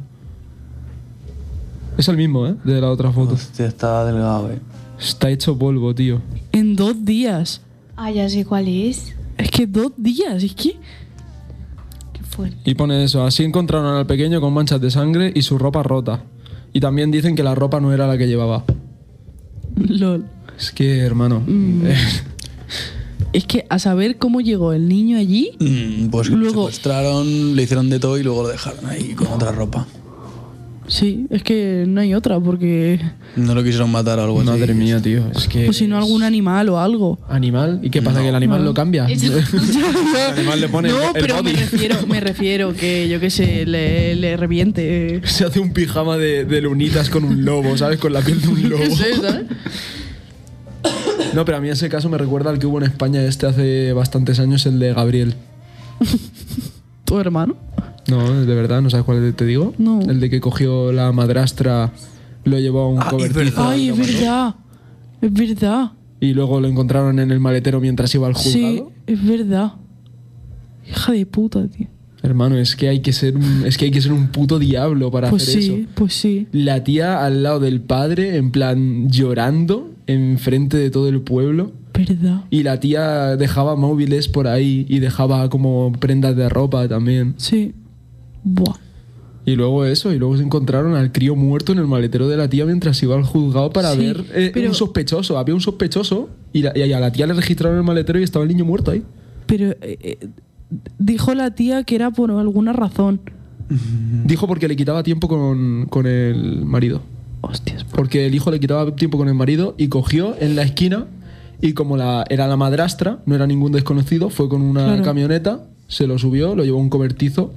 Es el mismo, ¿eh? De la otra foto. Hostia, está delgado, eh. Está hecho polvo, tío. En dos días. Ah, ya sé cuál es. Es que dos días, es que. Qué fuerte. Y pone eso, así encontraron al pequeño con manchas de sangre y su ropa rota. Y también dicen que la ropa no era la que llevaba. LOL. Es que, hermano... Mm. eh, Es que a saber cómo llegó el niño allí. Mm, pues que Luego- lo secuestraron, le hicieron de todo y luego lo dejaron ahí con otra ropa. Sí, es que no hay otra, porque. No lo quisieron matar o algo así. madre mía, tío. Es que... Pues si no, algún animal o algo. ¿Animal? ¿Y qué pasa? ¿Que el animal No. lo cambia? Eso. El animal le pone No, el pero me body. refiero, me refiero que yo qué sé, le, le reviente. Se hace un pijama de, de lunitas con un lobo, ¿sabes? Con la piel de un lobo. ¿Qué sé, sabes? No, pero a mí ese caso me recuerda al que hubo en España este hace bastantes años, el de Gabriel. ¿Tu hermano? No, de verdad, ¿no sabes cuál te digo? No. El de que cogió la madrastra, lo llevó a un Ah, es cobertizo verdad. Ay, es verdad. Es verdad. y luego lo encontraron en el maletero mientras iba al Sí, juzgado. es verdad. Hija de puta, tío. Hermano, es que hay que ser un, es que hay que ser un puto diablo para Pues hacer sí, eso. pues sí. La tía al lado del padre, en plan llorando, enfrente de todo el pueblo. Verdad. Y la tía dejaba móviles por ahí y dejaba como prendas de ropa también. Sí. Buah. Y luego eso, y luego se encontraron al crío muerto en el maletero de la tía mientras iba al juzgado para Sí, ver eh, pero- un sospechoso. Había un sospechoso y, la- y a la tía le registraron el maletero y estaba el niño muerto ahí. Pero eh, eh, dijo la tía que era por alguna razón. Dijo porque le quitaba tiempo con, con el marido. Hostias. Porque el hijo le quitaba tiempo con el marido y cogió en la esquina y como la, era la madrastra, no era ningún desconocido, fue con una Claro. camioneta, se lo subió, lo llevó a un cobertizo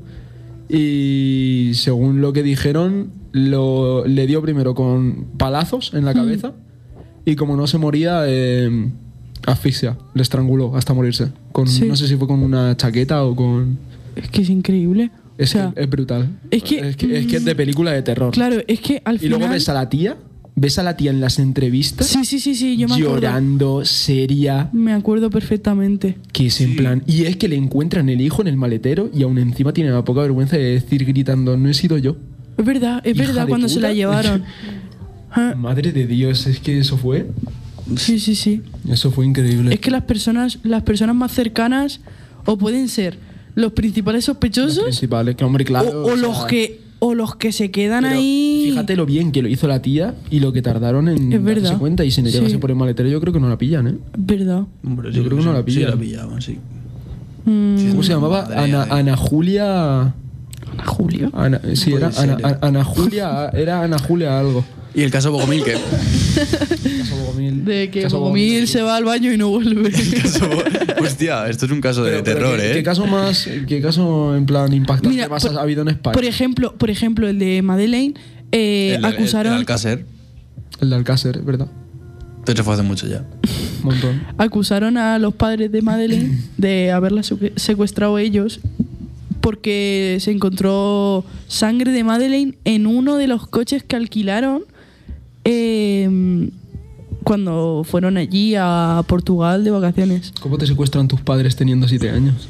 y según lo que dijeron, lo, le dio primero con palazos en la cabeza y como no se moría, eh, asfixia, le estranguló hasta morirse. Con, Sí. No sé si fue con una chaqueta o con... Es que es increíble. Es, o sea, que es brutal. es que- es que, es que es de película de terror. claro, es que al Y final. luego ves a la tía ves a la tía en las entrevistas Sí, sí, sí, sí, yo me acuerdo. llorando, seria, Me acuerdo perfectamente. que es en plan... Y es que le encuentran el hijo en el maletero y aún encima tiene la poca vergüenza de decir gritando, no he sido yo. Es verdad, es Hija verdad, de cuando se puta. la llevaron. Ah, Madre de Dios, es que eso fue... sí, sí, sí. Eso fue increíble. Es que las personas, las personas más cercanas o pueden ser los principales sospechosos Los principales, que hombre, claro. o, o o sea, los que o los que se quedan pero ahí. Fíjate lo bien que lo hizo la tía y lo que tardaron en Es verdad. darse cuenta. Y si no Sí. llegase por el maletero, yo creo que no la pillan, ¿eh? Es verdad. Hombre, Yo creo que no la Sí, pillan. la pillaban, sí. Mm, ¿Cómo se llamaba? Madre Ana, mía. Ana Julia. Ana Julio. Ana, sí, Puede era ser, Ana, ¿eh? Ana Julia. Era Ana Julia algo. Y el caso Bogomil, que. Caso Bogomil. De que Caso Bogomil se va al baño y no vuelve. caso Bo- Hostia, esto es un caso de Pero- pero terror, ¿qué, ¿eh? ¿Qué caso más, qué caso en plan impactante Mira, más por- ha habido en España? Por ejemplo, por ejemplo, el de Madeleine eh, el, el- acusaron el Alcácer. El de Alcácer, ¿verdad? Pero eso fue hace mucho ya. Un montón. acusaron a los padres de Madeleine de haberla secu- secuestrado ellos porque se encontró sangre de Madeleine en uno de los coches que alquilaron eh, cuando fueron allí a Portugal de vacaciones. ¿Cómo te secuestran tus padres teniendo siete años?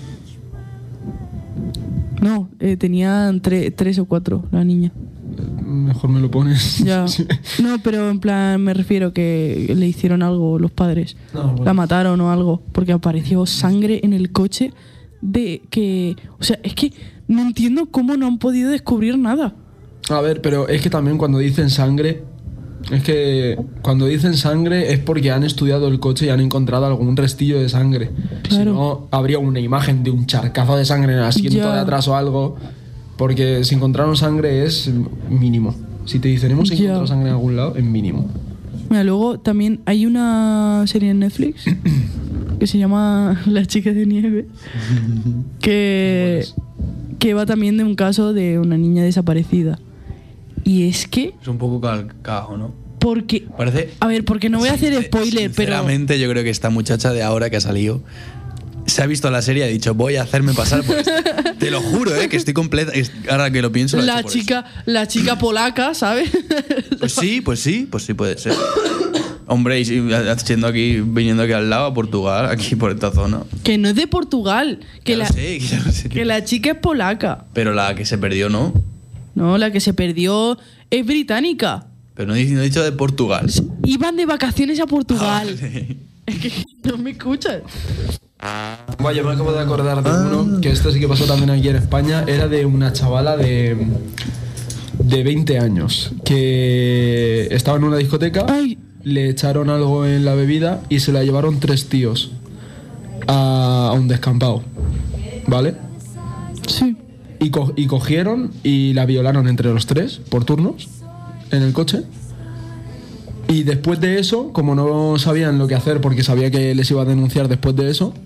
No, eh, tenían tre- tres o cuatro la niña. Mejor me lo pones. Ya. Sí. No, pero en plan me refiero que le hicieron algo los padres. No, bueno. La mataron o algo. Porque apareció sangre en el coche de que... O sea, es que no entiendo cómo no han podido descubrir nada. A ver, pero es que también cuando dicen sangre, es que cuando dicen sangre es porque han estudiado el coche y han encontrado algún restillo de sangre. Si Claro. no, habría una imagen de un charcazo de sangre en el asiento Ya. de atrás o algo. Porque si encontraron sangre es mínimo. Si te dicen hemos Ya. encontrado sangre en algún lado, es mínimo. Mira, luego también hay una serie en Netflix que se llama La chica de nieve. que, que va también de un caso de una niña desaparecida. Y es que... Es un poco calcado, ¿no? Porque... Parece. A ver, porque no voy a hacer spoiler, pero... Sinceramente, yo creo que esta muchacha de ahora que ha salido se ha visto la serie y ha dicho, voy a hacerme pasar por esto. Te lo juro, ¿eh? Que estoy completa. es- Ahora que lo pienso, lo ha La hecho por chica, la chica polaca, ¿sabes? eso. Pues sí, pues sí, pues sí puede ser. Hombre, y si- siendo aquí, viniendo aquí al lado, a Portugal, aquí por esta zona. Que no es de Portugal, que Ya la, lo sé, ya lo sé. que la chica es polaca. Pero la que se perdió, ¿no? No, la que se perdió es británica. Pero no he, no he dicho de Portugal. Iban de vacaciones a Portugal. Ah, vale. Es que no me escuchas. Vaya, me acabo de acordar de uno, que esto sí que pasó también aquí en España. Era de una chavala de, de veinte años que estaba en una discoteca, Ay. le echaron algo en la bebida y se la llevaron tres tíos a, a un descampado, ¿vale? Sí. Y, co- y cogieron y la violaron entre los tres, por turnos, en el coche. Y después de eso, como no sabían lo que hacer porque sabía que les iba a denunciar después de eso,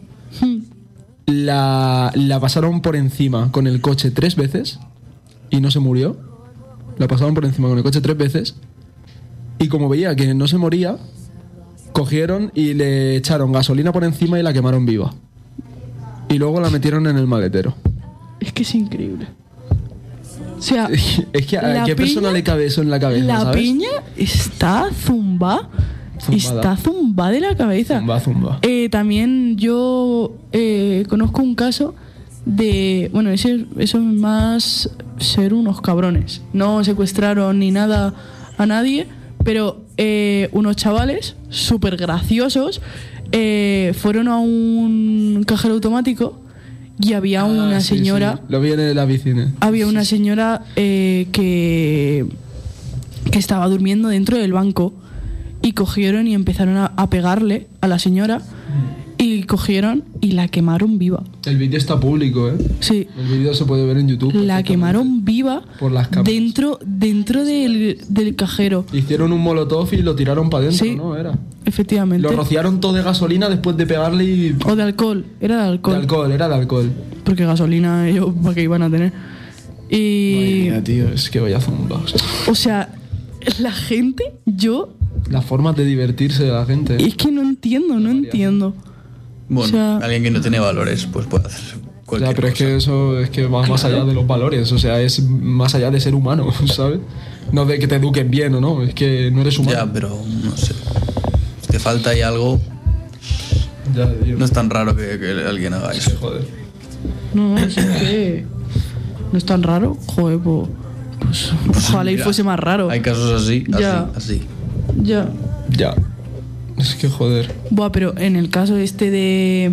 la, la pasaron por encima con el coche tres veces y no se murió. La pasaron por encima con el coche tres veces y como veía que no se moría, cogieron y le echaron gasolina por encima y la quemaron viva. Y luego la metieron en el maletero. Es que es increíble. O sea, Es que a la qué persona piña- le cabe eso en la cabeza, la ¿sabes? piña está zumba. Zumbada. Está zumba de la cabeza. Zumba, zumba. Eh, también yo eh, conozco un caso de... Bueno, ese, eso es más ser unos cabrones. No secuestraron ni nada a nadie, pero eh, unos chavales súper graciosos eh, fueron a un cajero automático y había una Ah, sí, señora... sí. Lo vi en la piscina. Había una señora eh, que, que estaba durmiendo dentro del banco y cogieron y empezaron a, a pegarle a la señora y cogieron y la quemaron viva. El vídeo está público, ¿eh? Sí, El vídeo se puede ver en YouTube. la perfectamente. quemaron viva Por las cámaras. dentro, dentro del, del cajero. Hicieron un molotov y lo tiraron para adentro, Sí. ¿no? Era. Efectivamente. Lo rociaron todo de gasolina después de pegarle y... O de alcohol, era de alcohol. De alcohol, era de alcohol. Porque gasolina ellos para qué iban a tener. Y... Madre mía, tío, es que vaya zumba. O sea, la gente, yo... Las formas de divertirse de la gente. ¿eh? Es que no entiendo, no entiendo. Bueno, O sea- alguien que no tiene valores, pues puede hacer cualquier Ya, pero es cosa. que eso es que va más allá de los valores. O sea, es más allá de ser humano, ¿sabes? No de que te eduquen bien o no, es que no eres humano. Ya, pero no sé. Si te falta ahí algo, Ya, tío. no es tan raro que, que alguien haga eso. Joder. No, no, es que no es tan raro. Joder, pues, pues ojalá y Mira, fuese más raro. Hay casos así, así, Ya. así. Ya. Ya. Es que joder. Buah, pero en el caso este de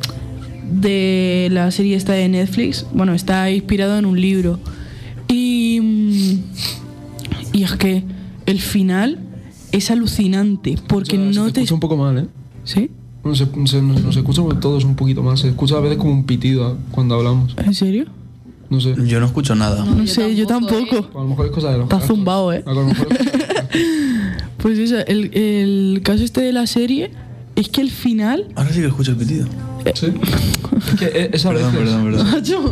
de la serie esta de Netflix, bueno, está inspirado en un libro. Y mm, y es que el final es alucinante porque O sea, no se te te escucha un poco mal, ¿eh? ¿Sí? No se, se- nos, nos escucha todos un poquito más. Se escucha a veces como un pitido cuando hablamos. ¿En serio? No sé. Yo no escucho nada. No, sé, yo tampoco. A lo mejor es cosa de los Está cascos. zumbado, ¿eh? A lo mejor es- Pues eso, el, el caso este de la serie es que el final Ahora sí que escucho el pitido. Sí. Es que e- es a Perdón, veces. perdón, perdón. Macho.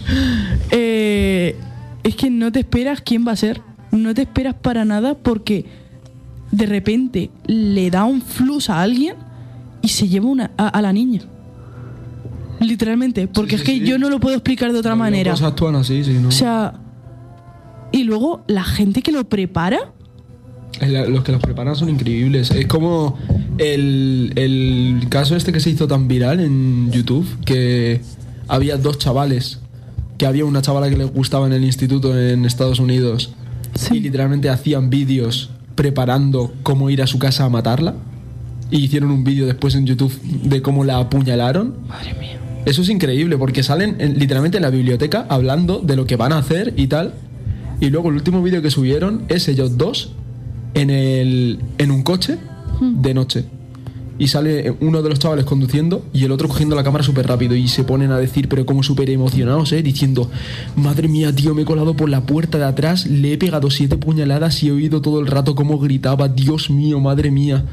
Eh, es que no te esperas quién va a ser. No te esperas para nada porque de repente le da un flux a alguien y se lleva una, a, a la niña. Literalmente. Porque Sí, es sí, que sí. yo no lo puedo explicar de otra Los manera. locos actúan así, sí, ¿no? O sea. Y luego la gente que lo prepara. El- Los que los preparan son increíbles. Es como el, el caso este que se hizo tan viral en YouTube, que había dos chavales, que había una chavala que les gustaba en el instituto en Estados Unidos y literalmente hacían vídeos preparando cómo ir a su casa a matarla y hicieron un vídeo después en YouTube de cómo la apuñalaron. Madre mía. Eso es increíble porque salen en- literalmente en la biblioteca hablando de lo que van a hacer y tal. Y luego el último vídeo que subieron es ellos dos en, el, en un coche de noche. Y sale uno de los chavales conduciendo y el otro cogiendo la cámara súper rápido. Y se ponen a decir, pero como súper emocionados, ¿eh? Diciendo, madre mía, tío, me he colado por la puerta de atrás, le he pegado siete puñaladas y he oído todo el rato cómo gritaba, Dios mío, madre mía.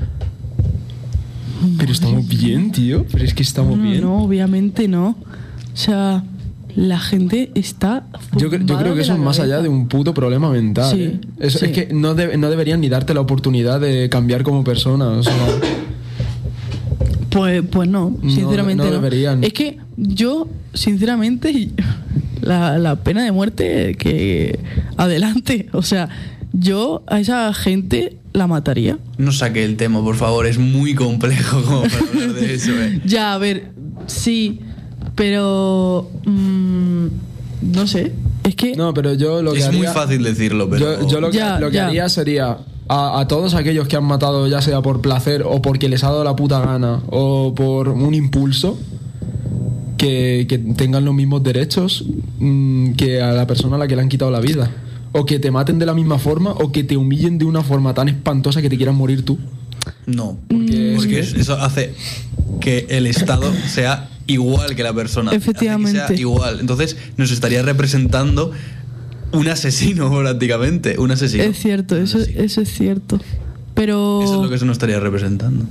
Pero estamos bien, tío. Pero es que estamos No, bien. no, obviamente no. O sea, la gente está. Yo, cre- yo zumbada creo que de eso la es más cabeza. allá de un puto problema mental. Sí, ¿eh? Eso- sí. Es que no, de- no deberían ni darte la oportunidad de cambiar como persona. O sea, Pues, pues no, No, sinceramente no no. deberían. Es que yo, sinceramente, la, la pena de muerte que adelante. O sea, yo a esa gente la mataría. No saque el tema, por favor. Es muy complejo como para hablar de eso, eh. Ya, a ver, sí, pero mm, no sé. Es que no, pero yo lo que Es muy haría- fácil decirlo, pero. Yo, yo lo que, Ya, lo que ya. haría sería a, a todos aquellos que han matado, ya sea por placer o porque les ha dado la puta gana o por un impulso, que, que tengan los mismos derechos mm, que a la persona a la que le han quitado la vida. O que te maten de la misma forma o que te humillen de una forma tan espantosa que te quieras morir tú. No, Porque, porque es es- eso hace que el Estado sea igual que la persona. Hace que Efectivamente. sea igual. Entonces nos estaría representando un asesino prácticamente. Un asesino. es cierto, eso, eso es cierto. Pero Eso es lo que se nos estaría representando.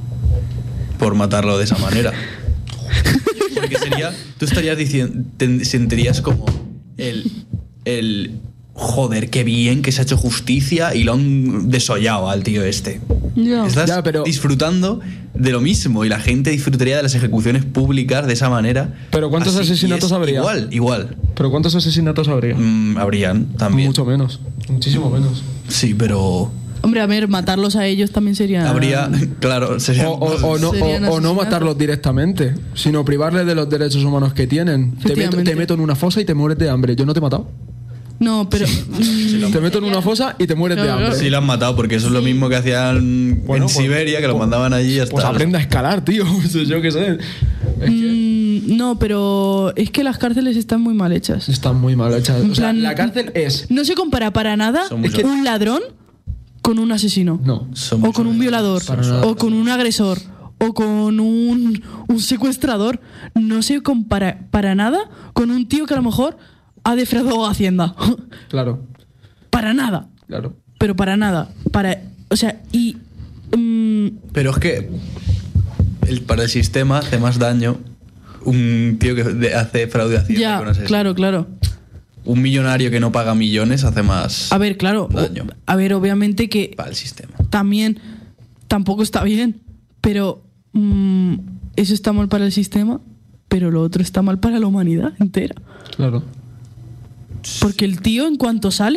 Por matarlo de esa manera. Porque sería. Tú estarías diciendo. Te sentirías como el. El. Joder, qué bien que se ha hecho justicia y lo han desollado al tío este. Ya. Estás Ya, pero- disfrutando de lo mismo y la gente disfrutaría de las ejecuciones públicas de esa manera. Pero ¿cuántos Así, asesinatos y es habría? Igual, igual. Pero ¿cuántos asesinatos habría? Mm, habrían también. Mucho menos. Muchísimo menos. Sí, pero. Hombre, a ver, matarlos a ellos también sería. Habría. Claro, sería. O, o- o no, Serían o- o no asesinatos. matarlos directamente, sino privarles de los derechos humanos que tienen. Te meto, Efectivamente. te meto en una fosa y te mueres de hambre. Yo no te he matado. No, pero. mm, Te meto en una fosa y te mueres de Claro, hambre. Sí, lo han matado porque eso es lo mismo que hacían Bueno, en pues- Siberia, que lo pues- mandaban allí y ya Pues está. aprende a escalar, tío. Pues yo qué sé. Es que mm, no, pero es que las cárceles están muy mal hechas. están muy mal hechas. En O sea, plan- la cárcel es. No se compara para nada Son muy un ladrón con un asesino. No. Son O con un violador. Para nada. O con un agresor. O con un, un secuestrador. No se compara para nada con un tío que a lo mejor ha defraudado a Hacienda. Claro, Para nada. claro. Pero para nada. Para. O sea, y. mm, Pero es que el, para el sistema hace más daño un tío que de- hace fraude hacienda ya, con asesino. claro, claro. Un millonario que no paga millones hace más A ver, claro. o- daño a ver, obviamente que para el sistema. también tampoco está bien. Pero mm, eso está mal para el sistema. Pero lo otro está mal para la humanidad entera. Claro. Porque el tío, en cuanto sale,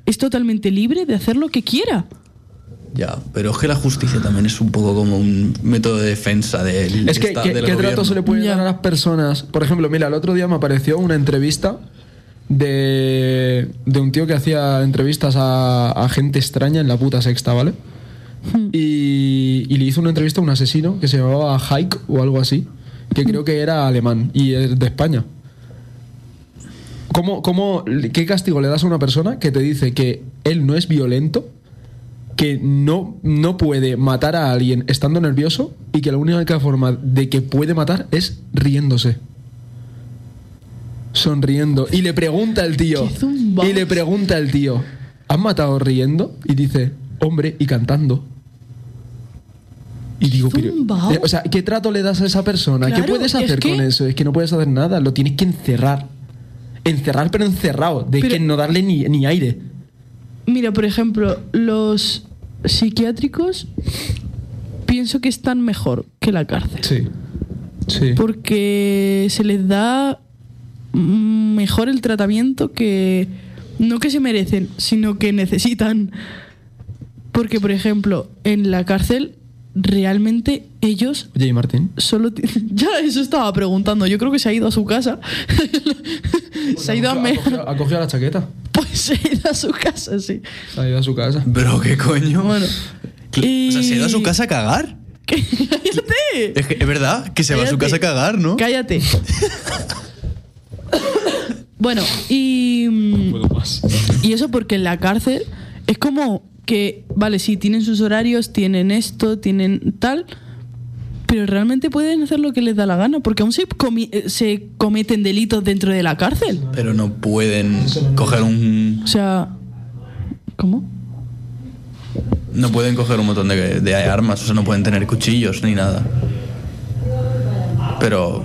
es totalmente libre de hacer lo que quiera. Ya, pero es que la justicia también es un poco como un método de defensa del Es que, esta- ¿qué, del qué gobierno. trato se le puede dar a las personas? Por ejemplo, mira, el otro día me apareció una entrevista de, de un tío que hacía entrevistas a, a gente extraña en la puta sexta, ¿vale? Y, y le hizo una entrevista a un asesino que se llamaba Haik o algo así, que creo que era alemán y es de España. ¿Cómo, cómo, ¿Qué castigo le das a una persona que te dice que él no es violento, que no, no puede matar a alguien estando nervioso y que la única forma de que puede matar es riéndose? Sonriendo. Y le pregunta el tío. Y le pregunta el tío, ¿has matado riendo? Y dice, hombre, y cantando. Y digo, pero, eh, o sea, ¿qué trato le das a esa persona? Claro, ¿Qué puedes es hacer que- con eso? Es que no puedes hacer nada, lo tienes que encerrar. Encerrar, pero encerrado, de Pero- que no darle ni, ni aire. Mira, por ejemplo, los psiquiátricos pienso que están mejor que la cárcel. Sí. Sí. Porque se les da mm, mejor el tratamiento que no que se merecen, sino que necesitan. Porque, por ejemplo, en la cárcel realmente ellos Oye, ¿y Martín? solo ti- ya eso estaba preguntando. Yo creo que se ha ido a su casa. se ha ido a Ha me- cogido, ha cogido la chaqueta. Pues se ha ido a su casa, sí. Se ha ido a su casa. Pero qué coño. Bueno. O sea, ¿se ha ido a su casa a cagar? ¡Cállate! Es que es verdad que se va a su casa a cagar, ¿no? Cállate. Bueno, y. mm, Y eso porque en la cárcel es como que, vale, sí, tienen sus horarios, tienen esto, tienen tal, pero realmente pueden hacer lo que les da la gana, porque aún se, comi- eh, se cometen delitos dentro de la cárcel. Pero no pueden coger un. O sea. ¿Cómo? No pueden coger un montón de, de armas, o sea, no pueden tener cuchillos ni nada. Pero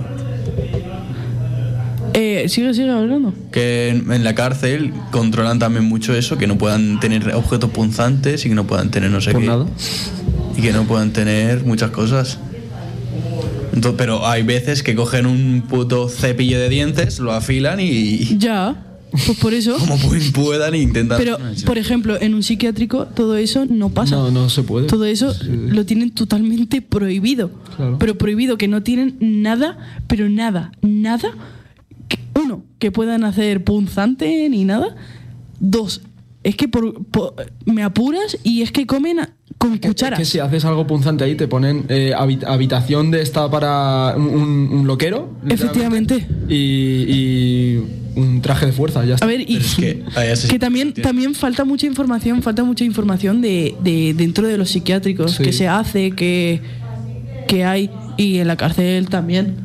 Eh, sigue, sigue hablando. que en, en la cárcel controlan también mucho eso, que no puedan tener objetos punzantes y que no puedan tener no sé Por qué. nada. Y que no puedan tener muchas cosas. Entonces, pero hay veces que cogen un puto cepillo de dientes, lo afilan y Ya, pues por eso. como pu- puedan e intentan. Pero, por ejemplo, en un psiquiátrico todo eso no pasa. No, no se puede. Todo eso lo tienen totalmente prohibido. Claro. Pero prohibido, que no tienen nada, pero nada, nada. que- uno, que puedan hacer punzante ni nada. Dos, es que por, por- me apuras y es que comen a- con cucharas. Es que si haces algo punzante ahí, te ponen eh, habit- habitación de esta para un, un- un loquero. Efectivamente. Y, y un traje de fuerza, ya está. A ver, y que, que también, también falta mucha información, falta mucha información de, de dentro de los psiquiátricos, Sí. que se hace, que, que hay, y en la cárcel también.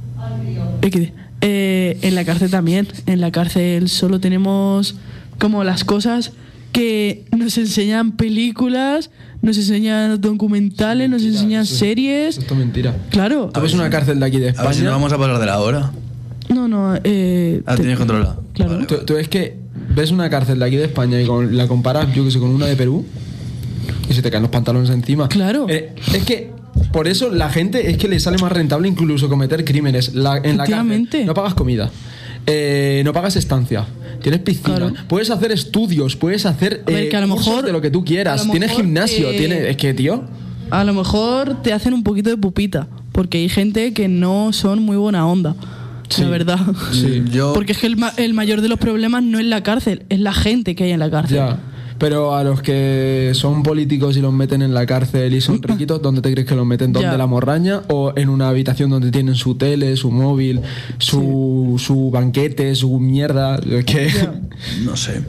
Eh, eh, en la cárcel también. En la cárcel solo tenemos como las cosas que nos enseñan películas, nos enseñan documentales, nos enseñan eso es- series. Esto es mentira. Claro. Tú ves una cárcel de aquí de A ver si España. no vamos a pasar de la hora. No, no. Eh, Ah, te- tienes controlado. Claro. Tú, tú ves que ves una cárcel de aquí de España y con- la comparas, yo que sé, con una de Perú y se te caen los pantalones encima. Claro. Eh, es que por eso la gente es que le sale más rentable incluso cometer crímenes. La- en la cárcel Efectivamente. no pagas comida, eh, no pagas estancia, tienes piscina, Claro. puedes hacer estudios, puedes hacer A ver, eh, que a lo cursos mejor- de lo que tú quieras, a lo tienes mejor, gimnasio, eh, tienes, es que tío. A lo mejor te hacen un poquito de pupita, porque hay gente que no son muy buena onda, Sí. la verdad. Sí. Yo, Porque es que el, ma- el mayor de los problemas no es la cárcel, es la gente que hay en la cárcel. Ya. Pero a los que son políticos y los meten en la cárcel y son riquitos, ¿dónde te crees que los meten? ¿Dónde Ya. la morraña? ¿O en una habitación donde tienen su tele, su móvil, su, su banquete, su mierda? Es que no sé.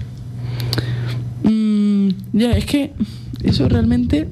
Mm, ya, es que eso realmente...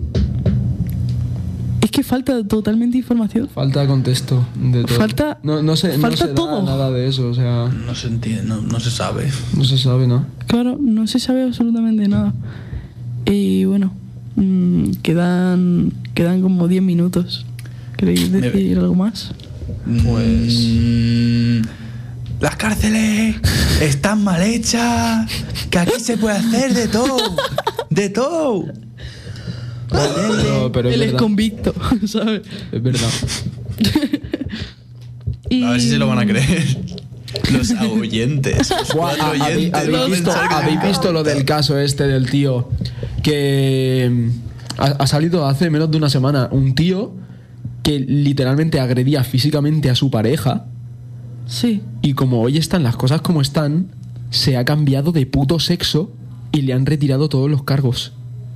Es que falta totalmente información. falta contexto de todo. Falta- no, no se, no falta se da todo. nada de eso, o sea, No se entiende, no, no se sabe. no se sabe, ¿no? Claro, no se sabe absolutamente nada. Y bueno, mm, quedan, quedan como diez minutos. ¿Queréis Me- decir algo más? Pues. Las cárceles están mal hechas. Que aquí se puede hacer de todo. De todo. Pero, pero es Él es verdad. convicto, ¿sabes? Es verdad. Y- A ver si se lo van a creer. Los ahuyentes. Los Buah, cuatro ¿habéis, oyentes. habéis van a visto, pensar que- habéis visto lo del caso este del tío que mm, ha, ha salido hace menos de una semana? Un tío que literalmente agredía físicamente a su pareja. Sí. Y como hoy están las cosas como están, se ha cambiado de puto sexo y le han retirado todos los cargos.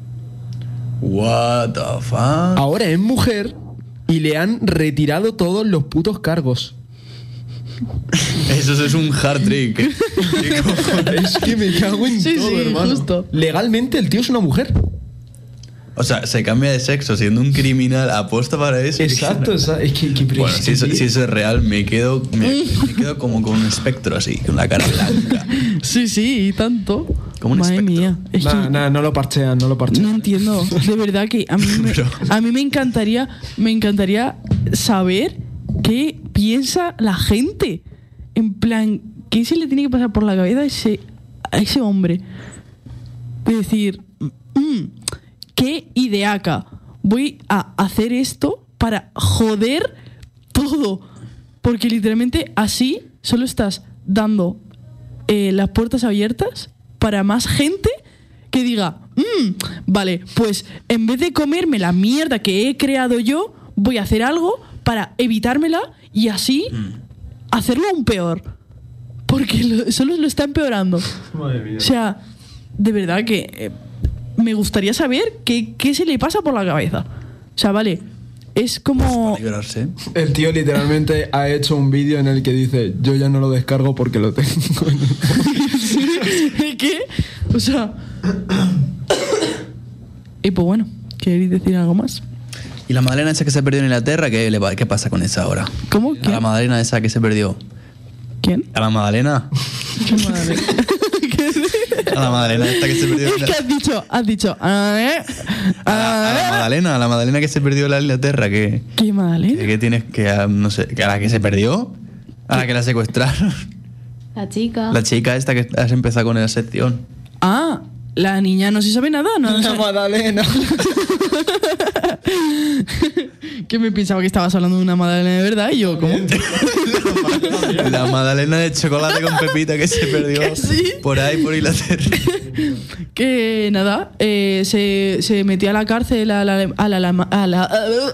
What the fuck. Ahora es mujer y le han retirado todos los putos cargos. Eso es un hard trick. ¿Qué cojones? Es que me cago en Sí, todo, sí, hermano. justo. Legalmente el tío es una mujer. O sea, se cambia de sexo siendo un criminal aposta para eso. Exacto, esa- es que, que Bueno, si eso, si eso es real, me quedo, me, me quedo como con un espectro así, con la cara blanca. Sí, sí, y tanto. Como un Madre espectro. mía. Es Nah, que nah, no lo parchean, no lo parchean. no entiendo. De verdad que a mí me, Pero- a mí me encantaría, me encantaría saber qué piensa la gente. En plan, ¿qué se le tiene que pasar por la cabeza a ese, a ese hombre? De decir, "Mm, qué ideaca. Voy a hacer esto para joder todo". Porque literalmente así solo estás dando eh, las puertas abiertas para más gente que diga, "Mm, vale, pues en vez de comerme la mierda que he creado yo, voy a hacer algo para evitármela y así hacerlo aún peor". Porque lo- solo lo está empeorando. Madre mía. O sea, de verdad que eh, me gustaría saber qué, qué se le pasa por la cabeza. O sea, vale, es como... Librarse. El tío literalmente ha hecho un vídeo en el que dice: yo ya no lo descargo porque lo tengo en el ¿Qué? O sea... Y pues bueno, ¿queréis decir algo más? ¿Y la Madalena esa que se perdió en Inglaterra? ¿Qué, le va- qué pasa con esa ahora? ¿Cómo? A la ¿Quién? Madalena esa que se perdió. ¿Quién? ¿A la Madalena? ¿Qué madre? A la Madalena esta que se perdió en Es que has dicho, has dicho... A ver, A la, a la Madalena, a la Madalena que se perdió en la Inglaterra, que, ¿Qué Madalena? que, que tienes que, ah, no sé, que a la que se perdió, a la que la secuestraron. La chica. La chica esta que has empezado con la sección. Ah, la niña no se sabe nada, ¿no? La Magdalena. Que me pensaba que estabas hablando de una Madalena de verdad y yo, ¿cómo? La Madalena de chocolate con pepita que se perdió ¿Que sí? por ahí, por Inglaterra. Que nada, eh, se, se metió a la cárcel al, ale- al, alama- a la-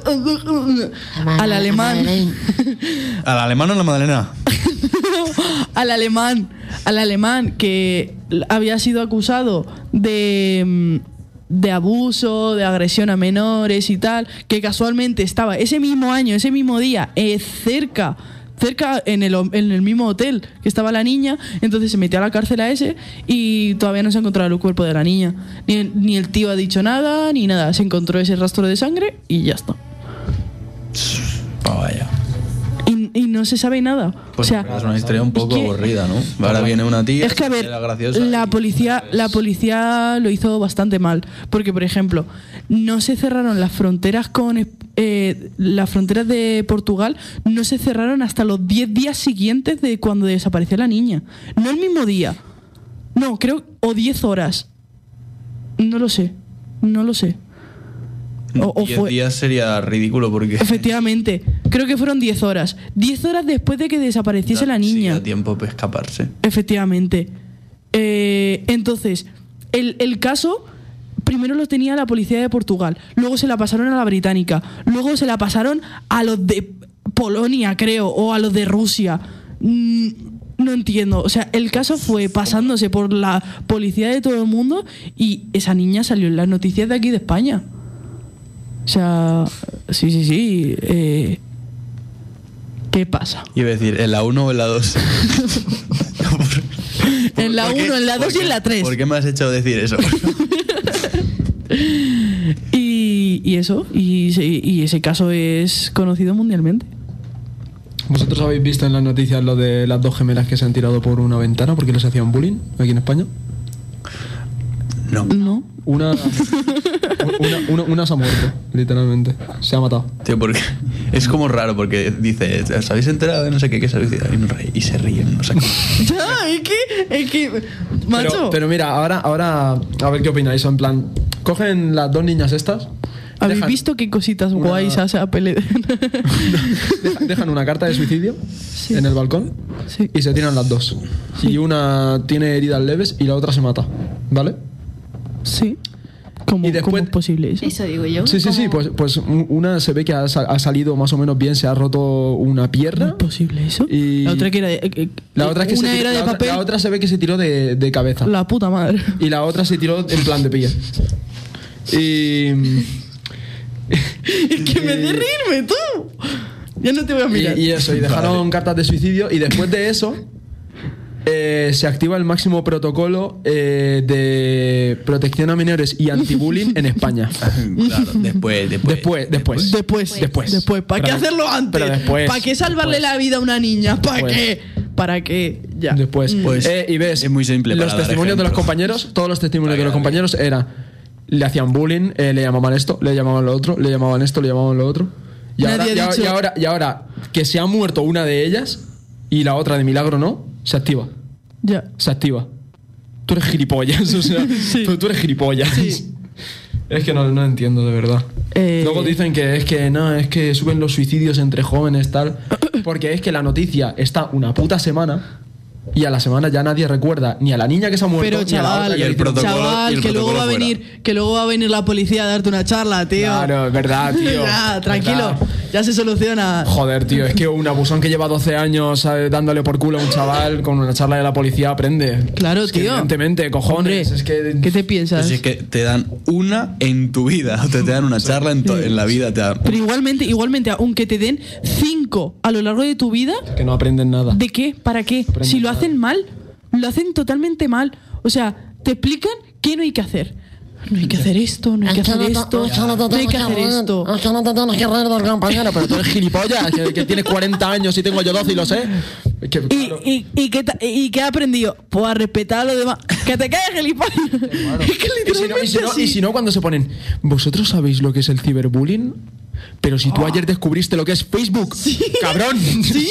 al alemán. ¿Al alemán o a la Madalena? al alemán, al alemán que había sido acusado de, mm, de abuso, de agresión a menores y tal, que casualmente estaba ese mismo año, ese mismo día, eh, cerca, cerca en el, en el mismo hotel que estaba la niña. Entonces se metió a la cárcel a ese y todavía no se ha encontrado el cuerpo de la niña. Ni el, ni el tío ha dicho nada, ni nada. Se encontró ese rastro de sangre y ya está. Oh, vaya. Y, y no se sabe nada. Pues o sea, es una historia un poco es que- aburrida, ¿no? Ahora viene una tía. Es que a ver, era graciosa la y- policía, la policía lo hizo bastante mal, porque por ejemplo, no se cerraron las fronteras con eh, las fronteras de Portugal, no se cerraron hasta los diez días siguientes de cuando desapareció la niña, no el mismo día, no creo o diez horas, no lo sé, no lo sé. O- o diez fue- días sería ridículo porque. Efectivamente, creo que fueron diez horas, diez horas después de que desapareciese la Sí, niña. da tiempo para escaparse. Efectivamente. Eh, entonces, el, el caso primero lo tenía la policía de Portugal, luego se la pasaron a la británica, luego se la pasaron a los de Polonia, creo, o a los de Rusia. Mm, no entiendo. O sea, el caso fue pasándose por la policía de todo el mundo y esa niña salió en las noticias de aquí de España. O sea, sí, sí, sí. Eh, ¿Qué pasa? Iba a decir, ¿en la uno o en la dos? En la uno, en la dos y en la tres. ¿Por qué me has hecho decir eso? Y, y eso, y, se- y ese caso es conocido mundialmente. ¿Vosotros habéis visto en las noticias lo de las dos gemelas que se han tirado por una ventana porque les hacían bullying aquí en España? No. No. Una, una, una, una se ha muerto, literalmente. Se ha matado. Tío, porque es como raro porque dice, ¿os habéis enterado de no sé qué que se habéis tirado? Y, no re- y se ríen, no sé cómo. Ya, es que, es que, macho. Pero, pero mira, ahora, ahora a ver qué opináis. En plan, cogen las dos niñas estas ¿Habéis Dejan visto qué cositas una- guays hace Apple? Deja- dejan una carta de suicidio en el balcón Sí. y se tiran las dos. Y una tiene heridas leves y la otra se mata, ¿vale? Sí. ¿Cómo, Y después- ¿Cómo es posible eso? Eso digo yo. Sí, sí, sí, pues, pues un- una se ve que ha, sa- ha salido más o menos bien, se ha roto una ¿Cómo pierna. es posible eso? Y- La otra que era de, eh, eh, La otra, es que una se era tiró- de la otra- papel. la otra se ve que se tiró de, de cabeza. La puta madre. Y la otra se tiró en plan de pie. Y, Es que me hace reírme, tú. Ya no te voy a y, mirar. y eso, y dejaron cartas de suicidio. Y después de eso, eh, se activa el máximo protocolo eh, de protección a menores y antibullying en España. Claro, después, después. Después, después. Después, Después. después. ¿Para qué Pero- hacerlo antes? pero después, ¿Para qué salvarle después. la vida a una niña? ¿Para Después. qué? ¿Para qué? Ya. Después. Pues, Eh, y ves, es muy simple los para dar testimonios de los ejemplos. compañeros, todos los testimonios Para de los que compañeros era, le hacían bullying, eh, le llamaban esto, le llamaban lo otro, le llamaban esto, le llamaban lo otro. Y Nadie ahora, ha y, ahora, dicho- y ahora, y ahora que se ha muerto una de ellas y la otra de milagro no, se activa. Ya. Se activa. Tú eres gilipollas, o sea, tú, tú eres gilipollas. Sí. Es que no, no entiendo de verdad. Eh, Luego dicen que es que no, es que suben los suicidios entre jóvenes tal, porque es que la noticia está una puta semana y a la semana ya nadie recuerda ni a la niña que se ha muerto Pero ni a la chaval, otra que Y el le hicieron- protocolo- chaval, y el que luego va a protocolo venir, que luego va a venir la policía a darte una charla, tío. Claro, es verdad, tío. Ya, tranquilo, Verdad. ya se soluciona. Joder, tío, es que un abusón que lleva doce años ¿sabes? dándole por culo a un chaval con una charla de la policía aprende. Claro, Es que tío. evidentemente, cojones. Hombre, es que ¿qué te piensas? Pues es que te dan una en tu vida, o te, te dan una charla en, to- en la vida, te dan. Pero igualmente, igualmente, aunque te den cinco a lo largo de tu vida, que no aprenden nada. ¿de qué? ¿Para qué? aprenden Si lo nada. hacen mal, lo hacen totalmente mal. O sea, te explican qué no hay que hacer. No hay que hacer esto, no hay que hacer esto, no hay que hacer esto. Es que no te tienes que reír del compañero, pero tú eres gilipollas, que, que tienes cuarenta años y tengo yo doce y lo sé. Es que, ¿Y, claro, y, y, qué, ta- y qué he aprendido? Pues a respetar a los demás. ¡Que te calles, gilipollas! Es que y, si no, y, si no, literalmente y si no, cuando se ponen, ¿vosotros sabéis lo que es el ciberbullying? Pero si tú ayer descubriste lo que es Facebook, cabrón. Sí.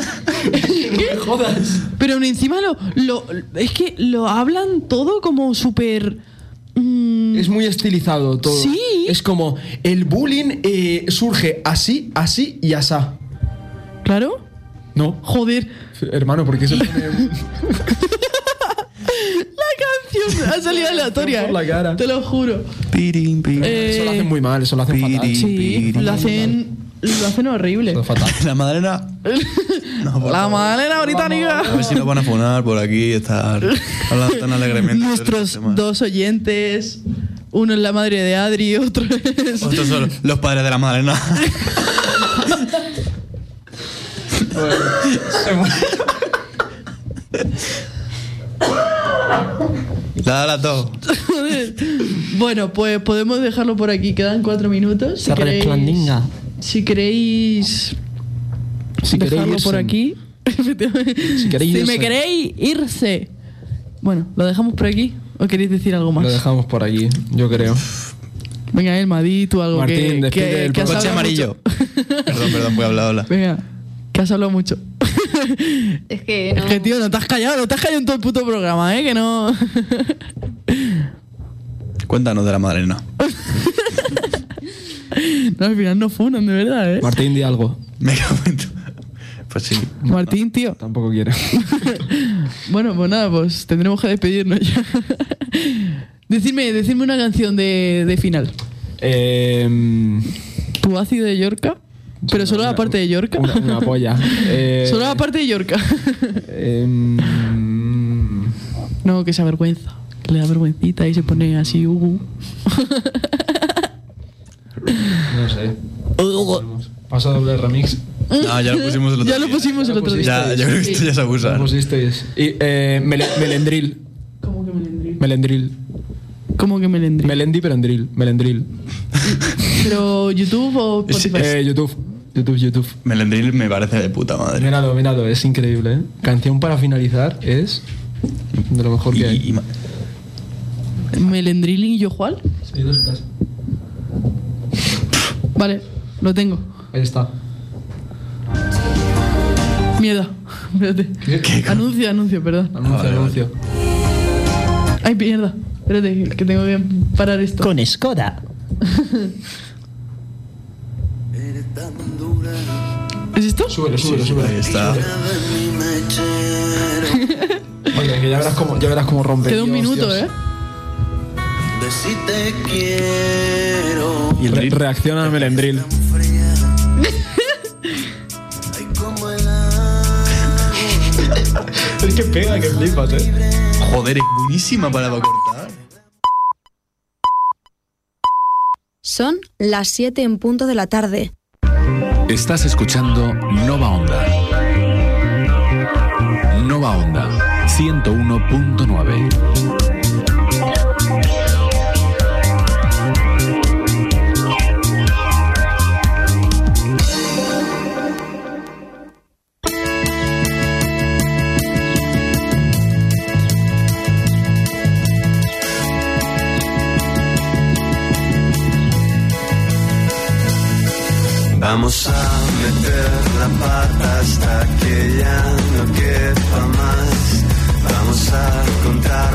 No me jodas. Pero aún encima lo, lo. Es que lo hablan todo como súper. mm, Es muy estilizado todo. Sí. Es como, el bullying eh, surge así, así y asá. ¿Claro? No. Joder. Hermano, porque se pone La canción ha salido aleatoria. por la eh. cara. Te lo juro. Pirin, pirin. Eh, Eso lo hacen muy mal, eso lo hacen fatal. Piri. Sí, lo hacen. Lo hacen horrible. Eso es fatal. La Madalena. No, por La favor. madera británica. A ver si nos van a funar por aquí, estar hablando tan alegremente. de Nuestros estos temas. dos oyentes. Uno es la madre de Adri, otro es. Estos son los padres de la Madalena. La la todo. Bueno, pues podemos dejarlo por aquí. Quedan cuatro minutos. Si Se queréis, resplandinga. si queréis Si dejarlo queréis por irse. aquí. Si queréis si irse. me queréis irse. Bueno, ¿lo dejamos por aquí? ¿O queréis decir algo más? Lo dejamos por aquí, yo creo. Venga, Elma, di tú algo Martín, que, despide que, el que has Coche hablado amarillo. mucho. Perdón, perdón, voy a hablar, hola. Venga, que has hablado mucho. Es que Es no. que, tío, no te has callado, no te has callado en todo el puto programa, ¿eh? Que no... Cuéntanos de la Madalena. No, al final no funan, de verdad, ¿eh? Martín, di algo. Me cago en tu- Pues sí. Martín, tío. Tampoco quiere. Bueno, pues nada, pues tendremos que despedirnos ya. Decidme, decidme una canción de, de final. eh, ¿Tu ácido de Yorca? Pero solo la parte de Yorca. una, una polla. Eh, Solo la parte de Yorca. em, No, que se avergüenza. Que le da vergüencita y se pone así, uh. no sé. Pasa doble remix. No, ya lo pusimos el otro Ya lo día. pusimos el otro día. Ya, yo creo que esto ya es abusar. Lo pusisteis. Y, eh, mele- melendril. ¿Cómo que melendril? Melendril. ¿Cómo que melendril? Melendi, pero endril. Melendril. ¿Pero YouTube o Spotify? Eh, YouTube. YouTube, YouTube. Melendril me parece de puta madre. Míralo, míralo, es increíble, ¿eh? Canción para finalizar es de lo mejor Y, que hay. y ma- ¿Melendril y yo Juan? Sí, dos cosas. Vale, lo tengo. Ahí está. Mierda. Espérate. Anuncio, anuncio, perdón. Anuncio, vale, anuncio. Ay, mierda. Espérate, que tengo que parar esto. Con Skoda. ¿Es esto? Súbelo, súbelo, súbelo. Ahí está. Oye, que ya verás cómo, ya verás cómo rompe. Queda un Dios, minuto, Dios. ¿eh? De si te quiero. Y el Re- drill. reacciona al melendril. Ay, como el agua. Es que pega, que flipas, eh. Joder, es buenísima para cortar. Son las siete en punto de la tarde. Estás escuchando Nova Onda. Nova Onda ciento uno punto nueve. Vamos a meter la pata hasta que ya no quepa más. Vamos a contar